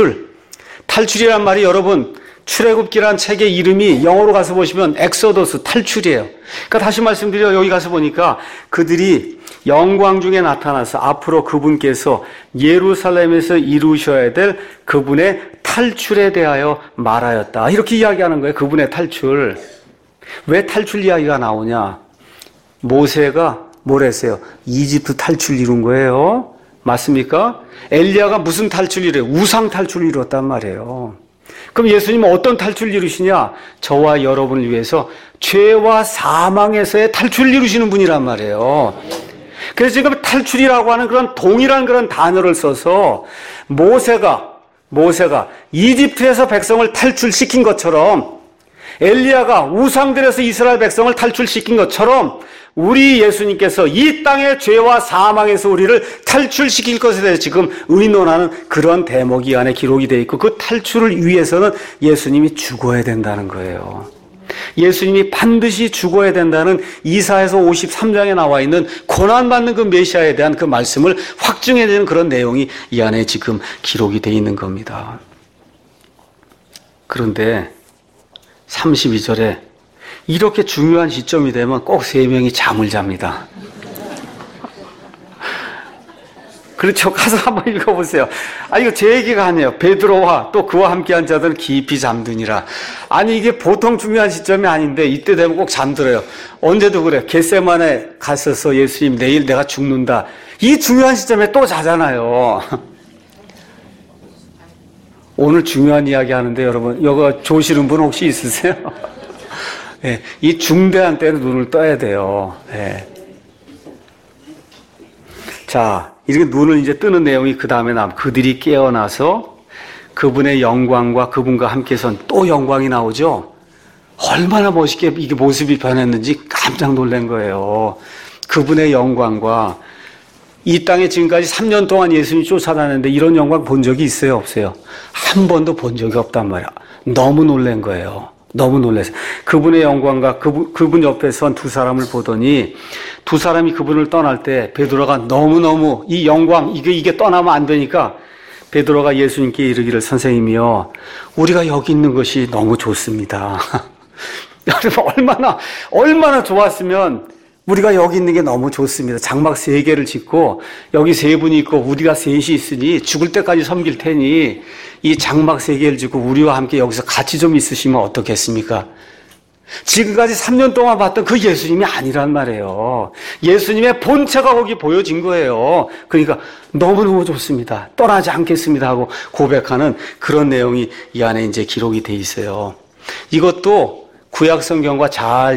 탈출이란 말이 여러분, 출애굽기란 책의 이름이 영어로 가서 보시면 엑소더스, 탈출이에요. 그러니까 다시 말씀드려, 여기 가서 보니까 그들이 영광 중에 나타나서 앞으로 그분께서 예루살렘에서 이루셔야 될 그분의 탈출에 대하여 말하였다. 이렇게 이야기하는 거예요. 그분의 탈출. 왜 탈출 이야기가 나오냐? 모세가 뭘 했어요? 이집트 탈출 이룬 거예요. 맞습니까? 엘리야가 무슨 탈출을 이래요? 우상 탈출을 이뤘단 말이에요. 그럼 예수님은 어떤 탈출을 이루시냐? 저와 여러분을 위해서 죄와 사망에서의 탈출을 이루시는 분이란 말이에요. 그래서 지금 탈출이라고 하는 그런 동일한 그런 단어를 써서 모세가 이집트에서 백성을 탈출시킨 것처럼 엘리야가 우상들에서 이스라엘 백성을 탈출시킨 것처럼 우리 예수님께서 이 땅의 죄와 사망에서 우리를 탈출시킬 것에 대해서 지금 의논하는 그런 대목이 이 안에 기록이 되어 있고 그 탈출을 위해서는 예수님이 죽어야 된다는 거예요. 예수님이 반드시 죽어야 된다는 이사야서 53장에 나와 있는 고난받는 그 메시아에 대한 그 말씀을 확증해야 되는 그런 내용이 이 안에 지금 기록이 되어 있는 겁니다. 그런데 32절에 이렇게 중요한 시점이 되면 꼭 세 명이 잠을 잡니다. 그렇죠. 가서 한번 읽어보세요. 이거 제 얘기가 아니에요. 베드로와 또 그와 함께한 자들은 깊이 잠드니라. 아니 이게 보통 중요한 시점이 아닌데 이때 되면 꼭 잠들어요. 언제도 그래. 겟세마네 갔어서 예수님 내일 내가 죽는다. 이 중요한 시점에 또 자잖아요. 오늘 중요한 이야기 하는데 여러분 이거 조시는 분 혹시 있으세요? 네, 이 중대한 때는 눈을 떠야 돼요. 네. 자, 이렇게 눈을 이제 뜨는 내용이 그 다음에 그들이 깨어나서 그분의 영광과 그분과 함께 선 또 영광이 나오죠. 얼마나 멋있게 이게 모습이 변했는지 깜짝 놀란 거예요. 그분의 영광과 이 땅에 지금까지 3년 동안 예수님이 쫓아다녔는데 이런 영광 본 적이 있어요? 없어요? 한 번도 본 적이 없단 말이야. 너무 놀란 거예요. 너무 놀랐어요. 그분의 영광과 그분 옆에 선 두 사람을 보더니 두 사람이 그분을 떠날 때 베드로가 너무너무 이 영광 이게 떠나면 안 되니까 베드로가 예수님께 이르기를 선생님이여 우리가 여기 있는 것이 너무 좋습니다. 여러분 얼마나 좋았으면 우리가 여기 있는 게 너무 좋습니다. 장막 3개를 짓고 여기 3분이 있고 우리가 셋이 있으니 죽을 때까지 섬길 테니 이 장막 3개를 짓고 우리와 함께 여기서 같이 좀 있으시면 어떻겠습니까? 지금까지 3년 동안 봤던 그 예수님이 아니란 말이에요. 예수님의 본체가 거기 보여진 거예요. 그러니까 너무너무 좋습니다. 떠나지 않겠습니다 하고 고백하는 그런 내용이 이 안에 이제 기록이 돼 있어요. 이것도 구약성경과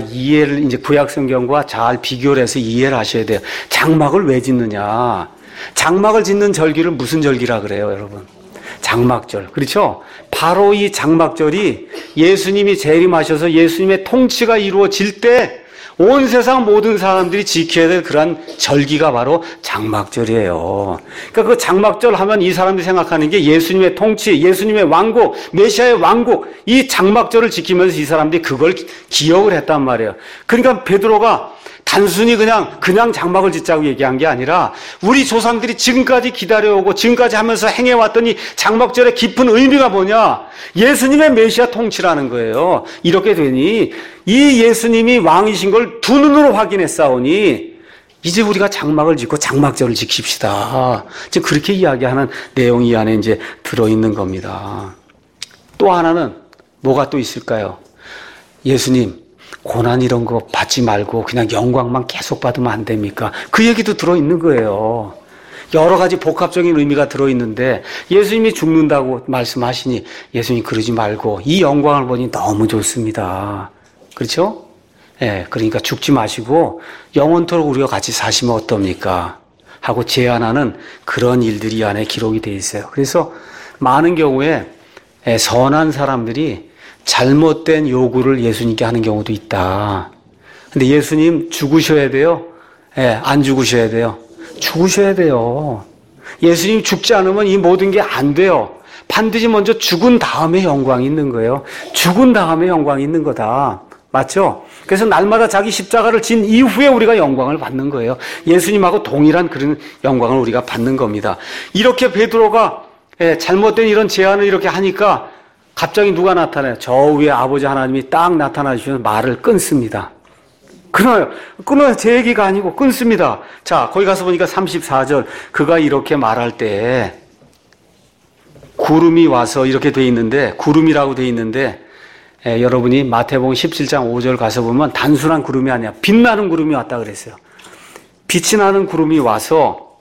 구약성경과 잘 비교를 해서 이해를 하셔야 돼요. 장막을 왜 짓느냐? 장막을 짓는 절기를 무슨 절기라 그래요, 여러분? 장막절. 그렇죠? 바로 이 장막절이 예수님이 재림하셔서 예수님의 통치가 이루어질 때 온 세상 모든 사람들이 지켜야 될 그런 절기가 바로 장막절이에요. 그러니까 그 장막절 하면 이 사람들이 생각하는 게 예수님의 통치, 예수님의 왕국, 메시아의 왕국, 이 장막절을 지키면서 이 사람들이 그걸 기억을 했단 말이에요. 그러니까 베드로가 단순히 그냥 장막을 짓자고 얘기한 게 아니라 우리 조상들이 지금까지 기다려오고 지금까지 하면서 행해왔던 이 장막절의 깊은 의미가 뭐냐? 예수님의 메시아 통치라는 거예요. 이렇게 되니 이 예수님이 왕이신 걸 두 눈으로 확인했사오니 이제 우리가 장막을 짓고 장막절을 지킵시다. 이제 그렇게 이야기하는 내용이 이 안에 이제 들어있는 겁니다. 또 하나는 뭐가 또 있을까요? 예수님 고난 이런 거 받지 말고 그냥 영광만 계속 받으면 안 됩니까? 그 얘기도 들어있는 거예요. 여러 가지 복합적인 의미가 들어있는데 예수님이 죽는다고 말씀하시니 예수님 그러지 말고 이 영광을 보니 너무 좋습니다. 그렇죠? 예, 그러니까 죽지 마시고 영원토록 우리가 같이 사시면 어떻습니까? 하고 제안하는 그런 일들이 이 안에 기록이 되어 있어요. 그래서 많은 경우에 선한 사람들이 잘못된 요구를 예수님께 하는 경우도 있다. 근데 예수님 죽으셔야 돼요? 안 죽으셔야 돼요? 죽으셔야 돼요. 예수님 죽지 않으면 이 모든 게 안 돼요. 반드시 먼저 죽은 다음에 영광이 있는 거예요. 죽은 다음에 영광이 있는 거다. 맞죠? 그래서 날마다 자기 십자가를 진 이후에 우리가 영광을 받는 거예요. 예수님하고 동일한 그런 영광을 우리가 받는 겁니다. 이렇게 베드로가 잘못된 이런 제안을 이렇게 하니까 갑자기 누가 나타나요? 저 위에 아버지 하나님이 딱 나타나 주시면 말을 끊습니다. 끊어요. 제 얘기가 아니고 끊습니다. 자, 거기 가서 보니까 34절 그가 이렇게 말할 때 구름이 와서 이렇게 돼 있는데 구름이라고 돼 있는데 여러분이 마태복음 17장 5절 가서 보면 단순한 구름이 아니야. 빛나는 구름이 왔다 그랬어요. 빛이 나는 구름이 와서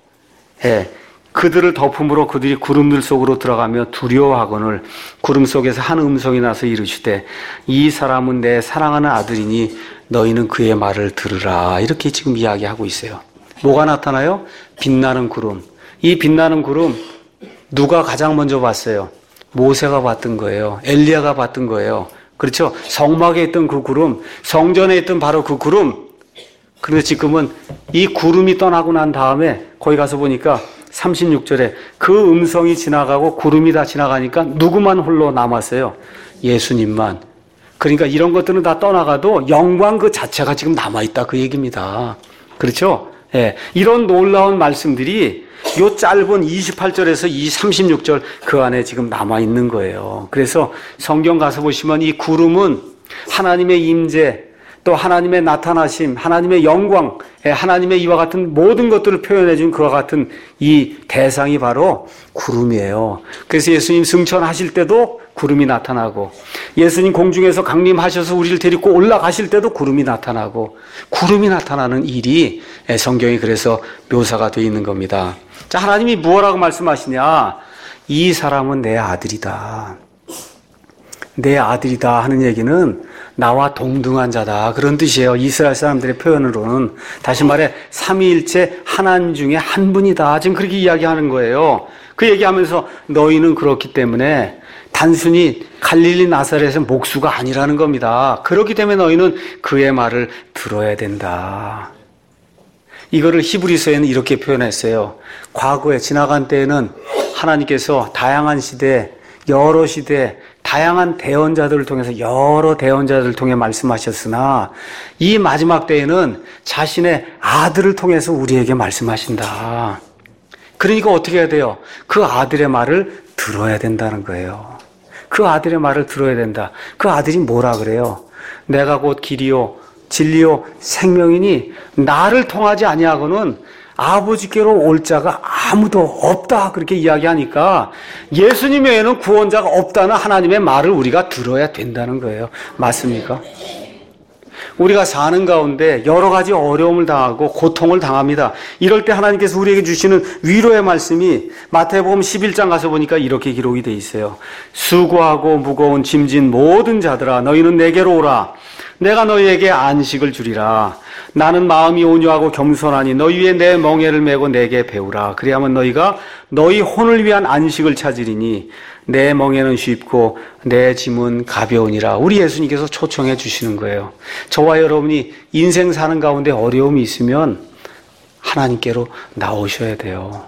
그들을 덮음으로 그들이 구름들 속으로 들어가며 두려워하거늘 구름 속에서 한 음성이 나서 이르시되 이 사람은 내 사랑하는 아들이니 너희는 그의 말을 들으라. 이렇게 지금 이야기하고 있어요. 뭐가 나타나요? 빛나는 구름. 이 빛나는 구름 누가 가장 먼저 봤어요? 모세가 봤던 거예요. 엘리야가 봤던 거예요. 그렇죠? 성막에 있던 그 구름, 성전에 있던 바로 그 구름. 그런데 지금은 이 구름이 떠나고 난 다음에 거기 가서 보니까 36절에 그 음성이 지나가고 구름이 다 지나가니까 누구만 홀로 남았어요? 예수님만. 그러니까 이런 것들은 다 떠나가도 영광 그 자체가 지금 남아있다 그 얘기입니다. 그렇죠? 이런 놀라운 말씀들이 요 짧은 28절에서 이 36절 그 안에 지금 남아있는 거예요. 그래서 성경 가서 보시면 이 구름은 하나님의 임재, 또 하나님의 나타나심, 하나님의 영광, 하나님의 이와 같은 모든 것들을 표현해 준 그와 같은 이 대상이 바로 구름이에요. 그래서 예수님 승천하실 때도 구름이 나타나고 예수님 공중에서 강림하셔서 우리를 데리고 올라가실 때도 구름이 나타나고 구름이 나타나는 일이 성경이 그래서 묘사가 되어 있는 겁니다. 자, 하나님이 무엇라고 말씀하시냐? 이 사람은 내 아들이다. 내 아들이다 하는 얘기는 나와 동등한 자다 그런 뜻이에요. 이스라엘 사람들의 표현으로는. 다시 말해 삼위일체 하나님 중에 한 분이다 지금 그렇게 이야기하는 거예요. 그 얘기하면서 너희는 그렇기 때문에 단순히 갈릴리 나사렛의 목수가 아니라는 겁니다. 그렇기 때문에 너희는 그의 말을 들어야 된다. 이거를 히브리서에는 이렇게 표현했어요. 과거에 지나간 때에는 하나님께서 다양한 시대, 여러 시대, 다양한 대언자들을 통해서 여러 대언자들을 통해 말씀하셨으나 이 마지막 때에는 자신의 아들을 통해서 우리에게 말씀하신다. 그러니까 어떻게 해야 돼요? 그 아들의 말을 들어야 된다는 거예요. 그 아들의 말을 들어야 된다. 그 아들이 뭐라 그래요? 내가 곧 길이요 진리요 생명이니 나를 통하지 아니하고는 아버지께로 올 자가 아무도 없다 그렇게 이야기하니까 예수님 외에는 구원자가 없다는 하나님의 말을 우리가 들어야 된다는 거예요. 맞습니까? 우리가 사는 가운데 여러 가지 어려움을 당하고 고통을 당합니다. 이럴 때 하나님께서 우리에게 주시는 위로의 말씀이 마태복음 11장 가서 보니까 이렇게 기록이 돼 있어요. 수고하고 무거운 짐진 모든 자들아 너희는 내게로 오라. 내가 너희에게 안식을 주리라. 나는 마음이 온유하고 겸손하니 너희 위에 내 멍에를 메고 내게 배우라. 그리하면 너희가 너희 혼을 위한 안식을 찾으리니 내 멍에는 쉽고 내 짐은 가벼우니라. 우리 예수님께서 초청해 주시는 거예요. 저와 여러분이 인생 사는 가운데 어려움이 있으면 하나님께로 나오셔야 돼요.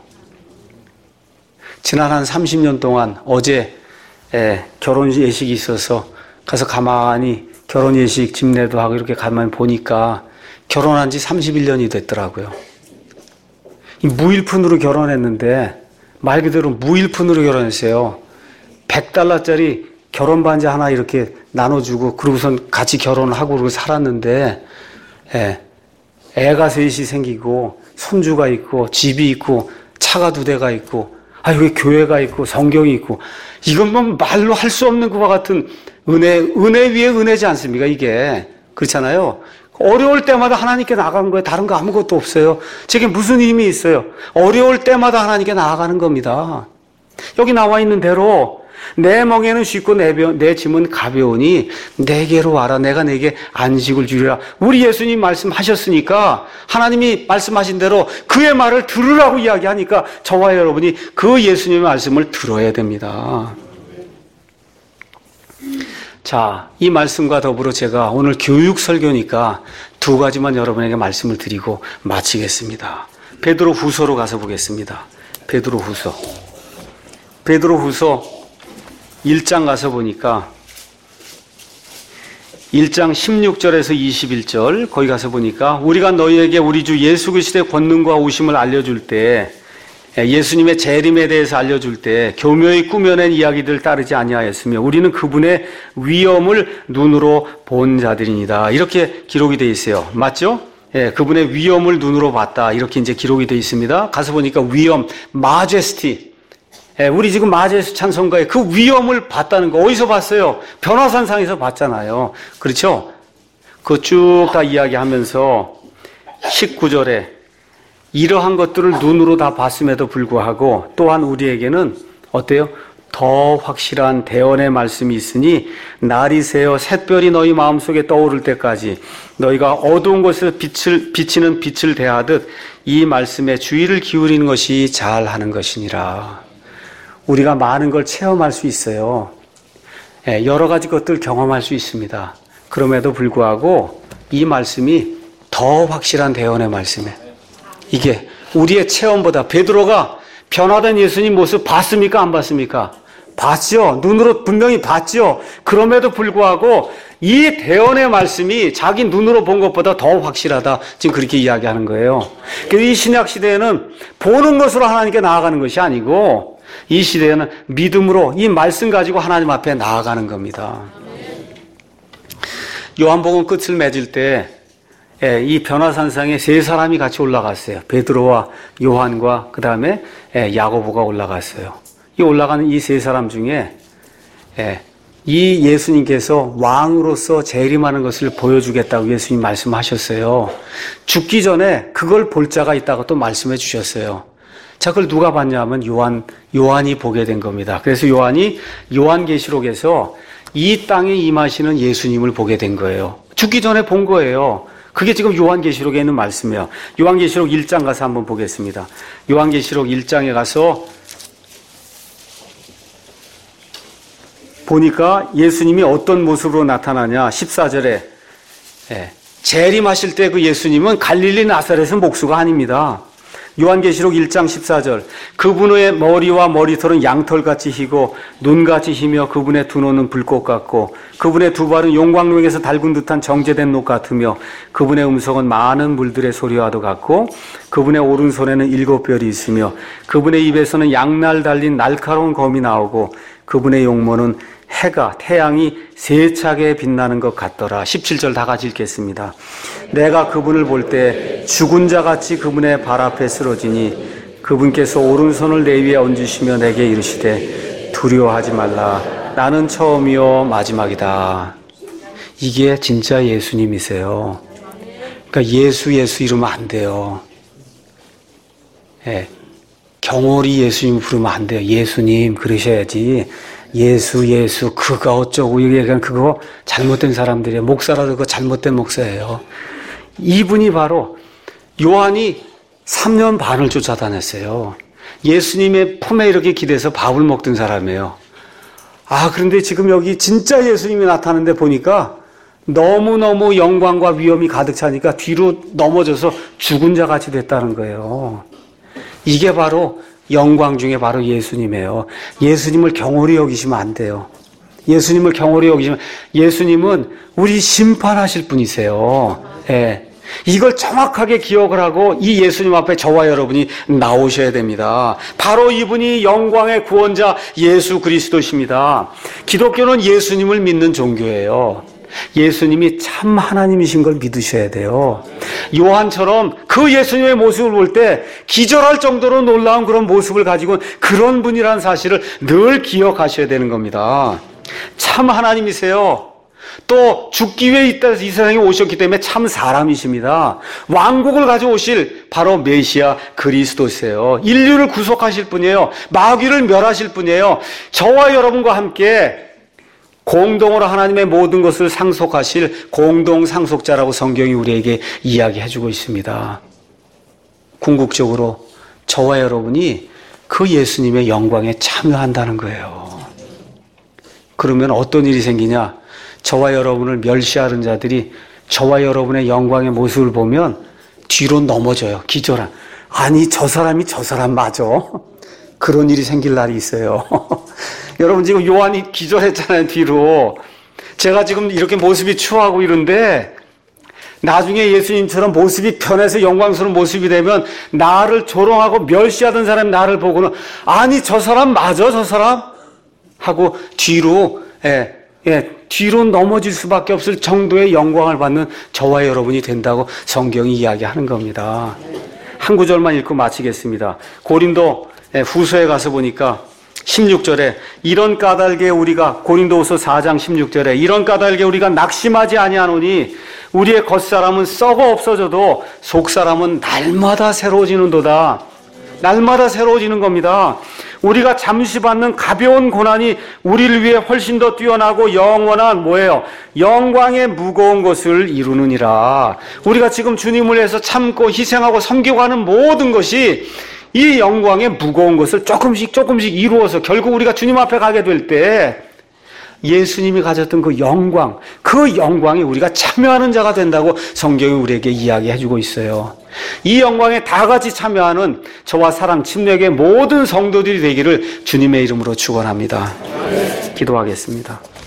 지난 한 30년 동안 어제 결혼 예식이 있어서 가서 가만히 결혼 예식 집례도 하고 이렇게 가만히 보니까 결혼한 지 31년이 됐더라고요. 이 무일푼으로 결혼했는데 말 그대로 무일푼으로 결혼했어요. $100짜리 결혼 반지 하나 이렇게 나눠주고 그러고선 같이 결혼을 하고 그러고 살았는데 애가 셋이 생기고 손주가 있고 집이 있고 차가 2대가 있고 여기 교회가 있고 성경이 있고 이건 뭐 말로 할 수 없는 그와 같은 은혜 위에 은혜지 않습니까? 이게 그렇잖아요. 어려울 때마다 하나님께 나가는 거예요. 다른 거 아무것도 없어요. 제게 무슨 힘이 있어요? 어려울 때마다 하나님께 나아가는 겁니다. 여기 나와 있는 대로 내 멍에는 쉽고 내 짐은 가벼우니 내게로 와라. 내가 내게 안식을 주리라. 우리 예수님 말씀하셨으니까 하나님이 말씀하신 대로 그의 말을 들으라고 이야기하니까 저와 여러분이 그 예수님의 말씀을 들어야 됩니다. 자, 이 말씀과 더불어 제가 오늘 교육 설교니까 2가지만 여러분에게 말씀을 드리고 마치겠습니다. 베드로 후서로 가서 보겠습니다. 베드로 후서 1장 가서 보니까 1장 16절에서 21절 거기 가서 보니까 우리가 너희에게 우리 주 예수 그리스도의 권능과 오심을 알려줄 때 예수님의 재림에 대해서 알려줄 때 교묘히 꾸며낸 이야기들 따르지 아니하였으며 우리는 그분의 위엄을 눈으로 본 자들이니다. 이렇게 기록이 되어 있어요. 맞죠? 그분의 위엄을 눈으로 봤다. 이렇게 이제 기록이 되어 있습니다. 가서 보니까 위엄, 마제스티. 우리 지금 마제스 찬송가의 그 위엄을 봤다는 거 어디서 봤어요? 변화산상에서 봤잖아요. 그렇죠? 그거 쭉 다 이야기하면서 19절에 이러한 것들을 눈으로 다 봤음에도 불구하고 또한 우리에게는 어때요? 더 확실한 대언의 말씀이 있으니 날이 새어 샛별이 너희 마음속에 떠오를 때까지 너희가 어두운 곳에서 비치는 빛을 대하듯 이 말씀에 주의를 기울이는 것이 잘하는 것이니라. 우리가 많은 걸 체험할 수 있어요. 여러 가지 것들 경험할 수 있습니다. 그럼에도 불구하고 이 말씀이 더 확실한 대언의 말씀에 이게 우리의 체험보다 베드로가 변화된 예수님 모습 봤습니까? 안 봤습니까? 봤죠. 눈으로 분명히 봤죠. 그럼에도 불구하고 이 대언의 말씀이 자기 눈으로 본 것보다 더 확실하다. 지금 그렇게 이야기하는 거예요. 이 신약 시대에는 보는 것으로 하나님께 나아가는 것이 아니고 이 시대에는 믿음으로 이 말씀 가지고 하나님 앞에 나아가는 겁니다. 요한복음 끝을 맺을 때 이 변화산상에 세 사람이 같이 올라갔어요. 베드로와 요한과 그 다음에 야고보가 올라갔어요. 이 올라가는 이 세 사람 중에 이 예수님께서 왕으로서 재림하는 것을 보여주겠다고 예수님 말씀하셨어요. 죽기 전에 그걸 볼 자가 있다고 또 말씀해 주셨어요. 자, 그걸 누가 봤냐 하면 요한이 보게 된 겁니다. 그래서 요한이 요한계시록에서 이 땅에 임하시는 예수님을 보게 된 거예요. 죽기 전에 본 거예요. 그게 지금 요한계시록에 있는 말씀이에요. 요한계시록 1장 가서 한번 보겠습니다. 요한계시록 1장에 가서 보니까 예수님이 어떤 모습으로 나타나냐. 14절에 재림하실 때 그 예수님은 갈릴리 나사렛은 목수가 아닙니다. 요한계시록 1장 14절 그분의 머리와 머리털은 양털같이 희고 눈같이 희며 그분의 두 눈은 불꽃 같고 그분의 두 발은 용광로에서 달군 듯한 정제된 녹 같으며 그분의 음성은 많은 물들의 소리와도 같고 그분의 오른손에는 7뼈리 있으며 그분의 입에서는 양날 달린 날카로운 검이 나오고 그분의 용모는 해가 태양이 세차게 빛나는 것 같더라. 17절 다 같이 읽겠습니다. 내가 그분을 볼 때 죽은 자같이 그분의 발 앞에 쓰러지니 그분께서 오른손을 내 위에 얹으시며 내게 이르시되 두려워하지 말라. 나는 처음이요 마지막이다. 이게 진짜 예수님이세요. 그러니까 예수 이러면 안 돼요. 경홀히 예수님 부르면 안 돼요. 예수님 그러셔야지. 예수 그가 어쩌고 얘기하면 그거 잘못된 사람들이에요. 목사라도 그거 잘못된 목사예요. 이분이 바로 요한이 3년 반을 쫓아다녔어요. 예수님의 품에 이렇게 기대서 밥을 먹던 사람이에요. 그런데 지금 여기 진짜 예수님이 나타나는데 보니까 너무너무 영광과 위엄이 가득 차니까 뒤로 넘어져서 죽은 자 같이 됐다는 거예요. 이게 바로 영광 중에 바로 예수님이에요. 예수님을 경홀히 여기시면 안 돼요. 예수님을 경홀히 여기시면 예수님은 우리 심판하실 분이세요. 이걸 정확하게 기억을 하고 이 예수님 앞에 저와 여러분이 나오셔야 됩니다. 바로 이분이 영광의 구원자 예수 그리스도십니다. 기독교는 예수님을 믿는 종교예요. 예수님이 참 하나님이신 걸 믿으셔야 돼요. 요한처럼 그 예수님의 모습을 볼 때 기절할 정도로 놀라운 그런 모습을 가지고 그런 분이라는 사실을 늘 기억하셔야 되는 겁니다. 참 하나님이세요. 또 죽기 위해 이 세상에 오셨기 때문에 참 사람이십니다. 왕국을 가져오실 바로 메시아 그리스도세요. 인류를 구속하실 분이에요. 마귀를 멸하실 분이에요. 저와 여러분과 함께 공동으로 하나님의 모든 것을 상속하실 공동 상속자라고 성경이 우리에게 이야기해주고 있습니다. 궁극적으로 저와 여러분이 그 예수님의 영광에 참여한다는 거예요. 그러면 어떤 일이 생기냐? 저와 여러분을 멸시하는 자들이 저와 여러분의 영광의 모습을 보면 뒤로 넘어져요. 기절한. 아니 저 사람이 저 사람 맞아. 그런 일이 생길 날이 있어요. 여러분 지금 요한이 기절했잖아요. 뒤로. 제가 지금 이렇게 모습이 추하고 이런데 나중에 예수님처럼 모습이 변해서 영광스러운 모습이 되면 나를 조롱하고 멸시하던 사람이 나를 보고는 아니 저 사람 맞아 저 사람? 하고 뒤로 뒤로 넘어질 수밖에 없을 정도의 영광을 받는 저와 여러분이 된다고 성경이 이야기하는 겁니다. 한 구절만 읽고 마치겠습니다. 고린도 후서에 가서 보니까 16절에 이런 까닭에 우리가 고린도후서 4장 16절에 이런 까닭에 우리가 낙심하지 아니하노니 우리의 겉사람은 썩어 없어져도 속사람은 날마다 새로워지는도다. 날마다 새로워지는 겁니다. 우리가 잠시 받는 가벼운 고난이 우리를 위해 훨씬 더 뛰어나고 영원한 뭐예요? 영광의 무거운 것을 이루느니라. 우리가 지금 주님을 위해서 참고 희생하고 섬기고 하는 모든 것이 이 영광의 무거운 것을 조금씩 이루어서 결국 우리가 주님 앞에 가게 될 때 예수님이 가졌던 그 영광이 우리가 참여하는 자가 된다고 성경이 우리에게 이야기해주고 있어요. 이 영광에 다 같이 참여하는 저와 사랑 침례교회 모든 성도들이 되기를 주님의 이름으로 축원합니다. 기도하겠습니다.